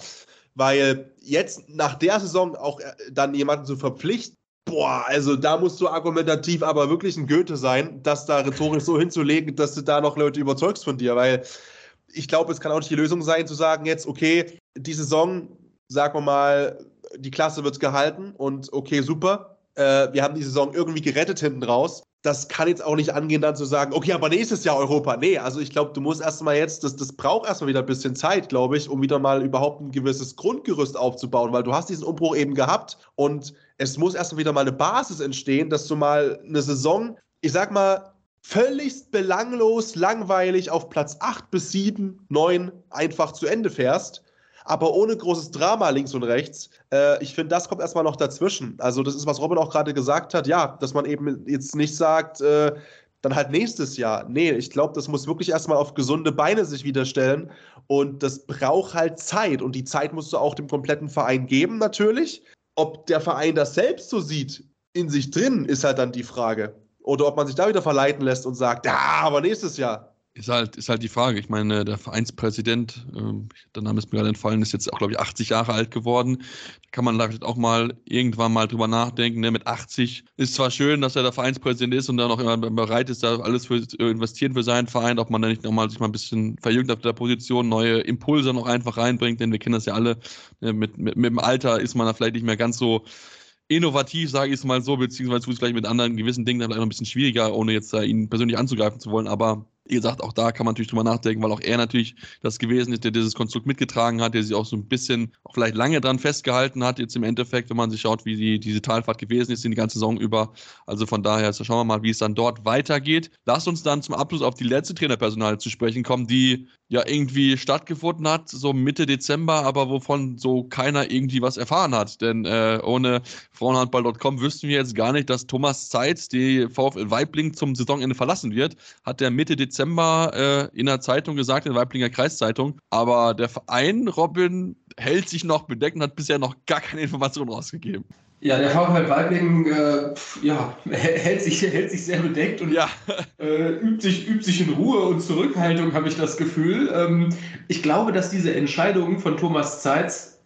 Weil jetzt nach der Saison auch dann jemanden zu verpflichten, boah, also da musst du argumentativ aber wirklich ein Goethe sein, das da rhetorisch so hinzulegen, dass du da noch Leute überzeugst von dir. Weil ich glaube, es kann auch nicht die Lösung sein, zu sagen jetzt, okay, die Saison, sagen wir mal, die Klasse wird gehalten und okay, super. Wir haben die Saison irgendwie gerettet hinten raus. Das kann jetzt auch nicht angehen, dann zu sagen, okay, aber nächstes Jahr Europa. Nee, also ich glaube, du musst erstmal jetzt, das, das braucht erstmal wieder ein bisschen Zeit, glaube ich, um wieder mal überhaupt ein gewisses Grundgerüst aufzubauen, weil du hast diesen Umbruch eben gehabt und es muss erstmal wieder mal eine Basis entstehen, dass du mal eine Saison, ich sag mal, völlig belanglos, langweilig auf Platz acht bis sieben, neun einfach zu Ende fährst. Aber ohne großes Drama links und rechts. Äh, ich finde, das kommt erstmal noch dazwischen. Also das ist, was Robin auch gerade gesagt hat, ja, dass man eben jetzt nicht sagt, äh, dann halt nächstes Jahr. Nee, ich glaube, das muss wirklich erstmal auf gesunde Beine sich wieder stellen und das braucht halt Zeit und die Zeit musst du auch dem kompletten Verein geben natürlich. Ob der Verein das selbst so sieht, in sich drin, ist halt dann die Frage. Oder ob man sich da wieder verleiten lässt und sagt, ja, aber nächstes Jahr. Ist halt, ist halt die Frage. Ich meine, der Vereinspräsident, äh, der Name ist mir gerade entfallen, ist jetzt auch, glaube ich, achtzig Jahre alt geworden. Da kann man vielleicht auch mal irgendwann mal drüber nachdenken. Ne? Mit achtzig ist zwar schön, dass er der Vereinspräsident ist und dann auch immer bereit ist, da alles für investieren für seinen Verein, ob man da nicht nochmal sich mal ein bisschen verjüngt auf der Position, neue Impulse noch einfach reinbringt, denn wir kennen das ja alle. Ne? Mit, mit, mit dem Alter ist man da vielleicht nicht mehr ganz so innovativ, sage ich es mal so, beziehungsweise tut es vielleicht mit anderen gewissen Dingen dann vielleicht noch ein bisschen schwieriger, ohne jetzt da ihn persönlich anzugreifen zu wollen, aber wie gesagt, auch da kann man natürlich drüber nachdenken, weil auch er natürlich das gewesen ist, der dieses Konstrukt mitgetragen hat, der sich auch so ein bisschen, auch vielleicht lange dran festgehalten hat, jetzt im Endeffekt, wenn man sich schaut, wie die, diese Talfahrt gewesen ist, in die ganze Saison über. Also von daher, so schauen wir mal, wie es dann dort weitergeht. Lasst uns dann zum Abschluss auf die letzte Trainerpersonale zu sprechen kommen, die ja irgendwie stattgefunden hat, so Mitte Dezember, aber wovon so keiner irgendwie was erfahren hat. Denn äh, ohne Frauenhandball Punkt com wüssten wir jetzt gar nicht, dass Thomas Zeitz die VfL Weibling zum Saisonende verlassen wird. Hat der Mitte Dezember äh, in der Zeitung gesagt, in der Weiblinger Kreiszeitung. Aber der Verein, Robin, hält sich noch bedeckt und hat bisher noch gar keine Informationen rausgegeben. Ja, der VfL Weibling äh, ja, hält, sich, hält sich sehr bedeckt und ja. äh, übt, sich, übt sich in Ruhe und Zurückhaltung, habe ich das Gefühl. Ähm, ich glaube, dass diese Entscheidung von Thomas Zeitz,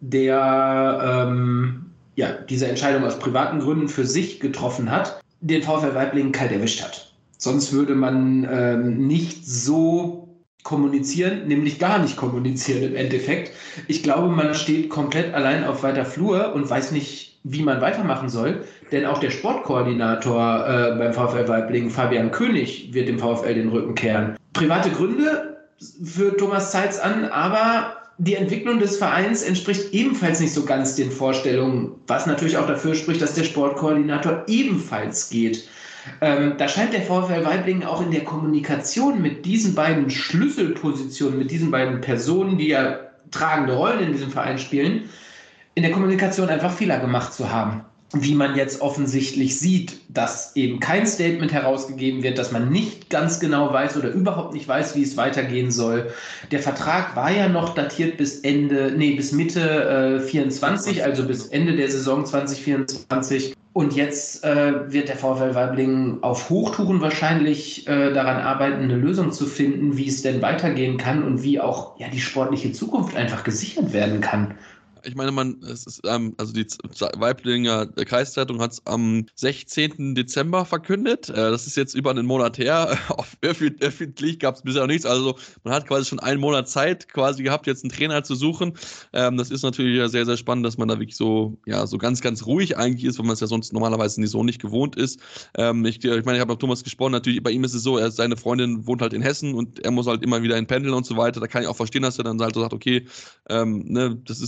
der ähm, ja, diese Entscheidung aus privaten Gründen für sich getroffen hat, den VfL Weibling kalt erwischt hat. Sonst würde man ähm, nicht so kommunizieren, nämlich gar nicht kommunizieren im Endeffekt. Ich glaube, man steht komplett allein auf weiter Flur und weiß nicht, wie man weitermachen soll, denn auch der Sportkoordinator äh, beim VfL Weibling, Fabian König, wird dem VfL den Rücken kehren. Private Gründe führt Thomas Zeitz an, aber die Entwicklung des Vereins entspricht ebenfalls nicht so ganz den Vorstellungen, was natürlich auch dafür spricht, dass der Sportkoordinator ebenfalls geht. Ähm, da scheint der VfL Weibling auch in der Kommunikation mit diesen beiden Schlüsselpositionen, mit diesen beiden Personen, die ja tragende Rollen in diesem Verein spielen, in der Kommunikation einfach Fehler gemacht zu haben. Wie man jetzt offensichtlich sieht, dass eben kein Statement herausgegeben wird, dass man nicht ganz genau weiß oder überhaupt nicht weiß, wie es weitergehen soll. Der Vertrag war ja noch datiert bis Ende, nee, bis Mitte äh, vierundzwanzig, also bis Ende der Saison zwanzig vierundzwanzig. Und jetzt äh, wird der VfL Weibling auf Hochtouren wahrscheinlich äh, daran arbeiten, eine Lösung zu finden, wie es denn weitergehen kann und wie auch ja, die sportliche Zukunft einfach gesichert werden kann. Ich meine, man, es ist, ähm, also die Weiblinger Kreiszeitung hat es am sechzehnten Dezember verkündet. Äh, das ist jetzt über einen Monat her. Auf öffentlich, öffentlich gab es bisher noch nichts. Also man hat quasi schon einen Monat Zeit quasi gehabt, jetzt einen Trainer zu suchen. Ähm, das ist natürlich sehr, sehr spannend, dass man da wirklich so, ja, so ganz, ganz ruhig eigentlich ist, weil man es ja sonst normalerweise nicht so nicht gewohnt ist. Ähm, ich, ich meine, ich habe mit Thomas gesprochen. Natürlich, bei ihm ist es so, er, seine Freundin wohnt halt in Hessen und er muss halt immer wieder in pendeln und so weiter. Da kann ich auch verstehen, dass er dann halt so sagt, okay, ähm, ne, das ist dann vielleicht auch für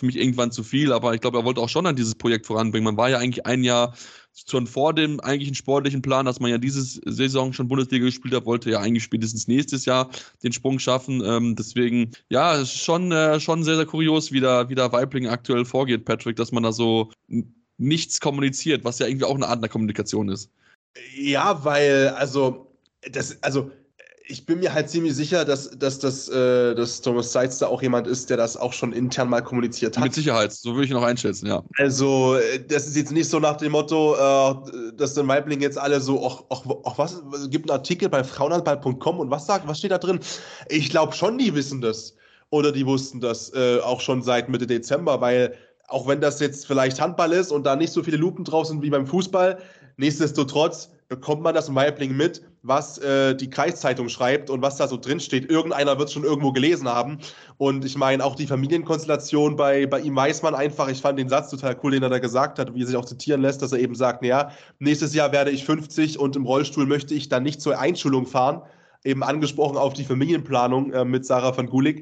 mich irgendwann zu viel, aber ich glaube, er wollte auch schon an dieses Projekt voranbringen. Man war ja eigentlich ein Jahr schon vor dem eigentlichen sportlichen Plan, dass man ja diese Saison schon Bundesliga gespielt hat, wollte ja eigentlich spätestens nächstes Jahr den Sprung schaffen. Ähm, deswegen, ja, es ist schon, äh, schon sehr, sehr kurios, wie da, wie da Waiblingen aktuell vorgeht, Patrick, dass man da so nichts kommuniziert, was ja irgendwie auch eine Art der Kommunikation ist. Ja, weil, also, das, also, ich bin mir halt ziemlich sicher, dass, dass, dass, äh, dass Thomas Seitz da auch jemand ist, der das auch schon intern mal kommuniziert hat. Mit Sicherheit, so würde ich ihn auch einschätzen, ja. Also, das ist jetzt nicht so nach dem Motto, äh, dass den Waiblingen jetzt alle so, ach, ach, ach was, es gibt einen Artikel bei frauenhandball punkt com und was sagt, was steht da drin? Ich glaube schon, die wissen das. Oder die wussten das äh, auch schon seit Mitte Dezember, weil auch wenn das jetzt vielleicht Handball ist und da nicht so viele Lupen drauf sind wie beim Fußball, nichtsdestotrotz bekommt man das in Waiblingen mit, was äh, die Kreiszeitung schreibt und was da so drin steht. Irgendeiner wird es schon irgendwo gelesen haben. Und ich meine, auch die Familienkonstellation bei, bei ihm weiß man einfach, ich fand den Satz total cool, den er da gesagt hat, wie er sich auch zitieren lässt, dass er eben sagt, naja, nächstes Jahr werde ich fünfzig und im Rollstuhl möchte ich dann nicht zur Einschulung fahren. Eben angesprochen auf die Familienplanung äh, mit Sarah van Gulik.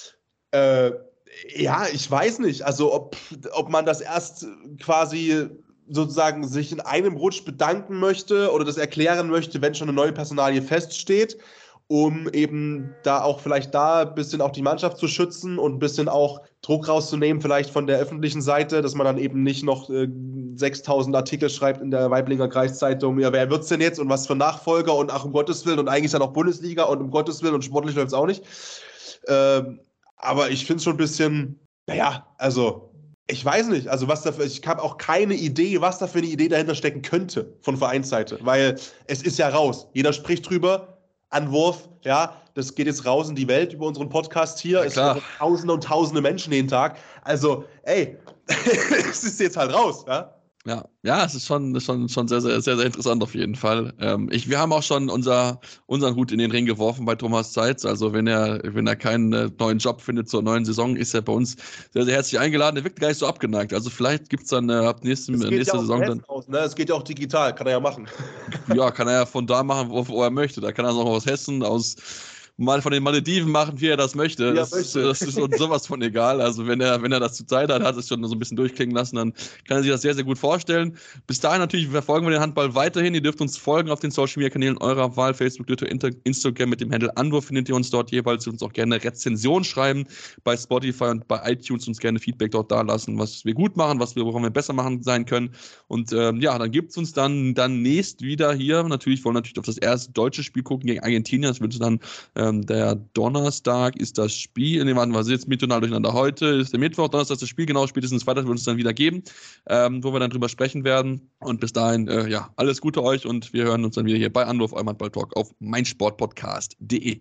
Äh, ja, ich weiß nicht, also ob, ob man das erst quasi sozusagen sich in einem Rutsch bedanken möchte oder das erklären möchte, wenn schon eine neue Personalie feststeht, um eben da auch vielleicht da ein bisschen auch die Mannschaft zu schützen und ein bisschen auch Druck rauszunehmen, vielleicht von der öffentlichen Seite, dass man dann eben nicht noch äh, sechstausend Artikel schreibt in der Waiblinger Kreiszeitung, ja, wer wird's denn jetzt und was für Nachfolger und ach, um Gottes Willen und eigentlich dann auch Bundesliga und um Gottes Willen und sportlich läuft's auch nicht. Ähm, aber ich finde es schon ein bisschen, naja, also ich weiß nicht, also was dafür, ich habe auch keine Idee, was da für eine Idee dahinter stecken könnte von Vereinsseite, weil es ist ja raus. Jeder spricht drüber, Anwurf, ja, das geht jetzt raus in die Welt über unseren Podcast hier. Ja, es sind Tausende und Tausende Menschen jeden Tag. Also, ey, es ist jetzt halt raus, ja. Ja, ja, es ist schon, schon, schon sehr, sehr, sehr, sehr interessant auf jeden Fall. Ähm, ich, wir haben auch schon unser, unseren Hut in den Ring geworfen bei Thomas Seitz. Also wenn er, wenn er keinen äh, neuen Job findet zur neuen Saison, ist er bei uns sehr, sehr herzlich eingeladen. Er wirkt gar nicht so abgeneigt. Also vielleicht gibt es dann äh, ab nächsten, nächster ja Saison dann. Aus, ne? Es geht ja auch digital, kann er ja machen. Ja, kann er ja von da machen, wo, wo er möchte. Da kann er auch aus Hessen, aus mal von den Malediven machen, wie er das möchte. Ja, das, möchte. das ist uns sowas von egal. Also wenn er, wenn er das zur Zeit hat, hat es schon so ein bisschen durchklingen lassen, dann kann er sich das sehr, sehr gut vorstellen. Bis dahin natürlich verfolgen wir den Handball weiterhin. Ihr dürft uns folgen auf den Social-Media-Kanälen eurer Wahl, Facebook, Twitter, Instagram mit dem Handle Anwurf findet ihr uns dort jeweils. Uns auch gerne Rezension schreiben bei Spotify und bei iTunes, uns gerne Feedback dort da lassen, was wir gut machen, was wir, woran wir besser machen sein können. Und ähm, ja, dann gibt es uns dann, dann nächst wieder hier. Natürlich wollen wir natürlich auf das erste deutsche Spiel gucken gegen Argentinien. Das wird dann ähm, der Donnerstag ist das Spiel, ne, warten wir, jetzt mittonal durcheinander. Heute ist der Mittwoch, Donnerstag ist das Spiel, genau, spätestens Freitag wird es dann wieder geben, ähm, wo wir dann drüber sprechen werden. Und bis dahin, äh, ja, alles Gute euch und wir hören uns dann wieder hier bei Anwurf, eurem Handball-Talk auf meinsportpodcast punkt de.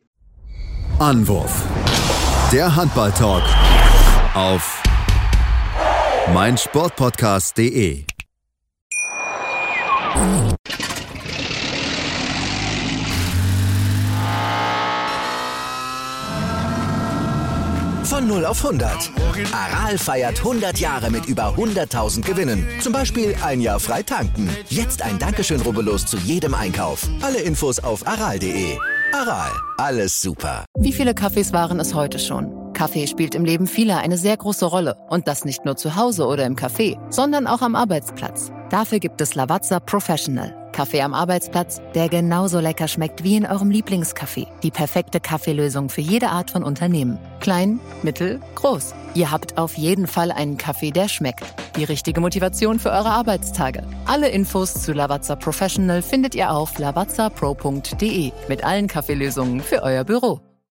Anwurf, der Handball-Talk auf meinsportpodcast punkt de. Von null auf hundert. Aral feiert hundert Jahre mit über hunderttausend Gewinnen. Zum Beispiel ein Jahr frei tanken. Jetzt ein Dankeschön, rubbellos zu jedem Einkauf. Alle Infos auf aral punkt de. Aral, alles super. Wie viele Kaffees waren es heute schon? Kaffee spielt im Leben vieler eine sehr große Rolle. Und das nicht nur zu Hause oder im Café, sondern auch am Arbeitsplatz. Dafür gibt es Lavazza Professional. Kaffee am Arbeitsplatz, der genauso lecker schmeckt wie in eurem Lieblingscafé. Die perfekte Kaffeelösung für jede Art von Unternehmen. Klein, mittel, groß. Ihr habt auf jeden Fall einen Kaffee, der schmeckt. Die richtige Motivation für eure Arbeitstage. Alle Infos zu Lavazza Professional findet ihr auf lavazza pro punkt de mit allen Kaffeelösungen für euer Büro.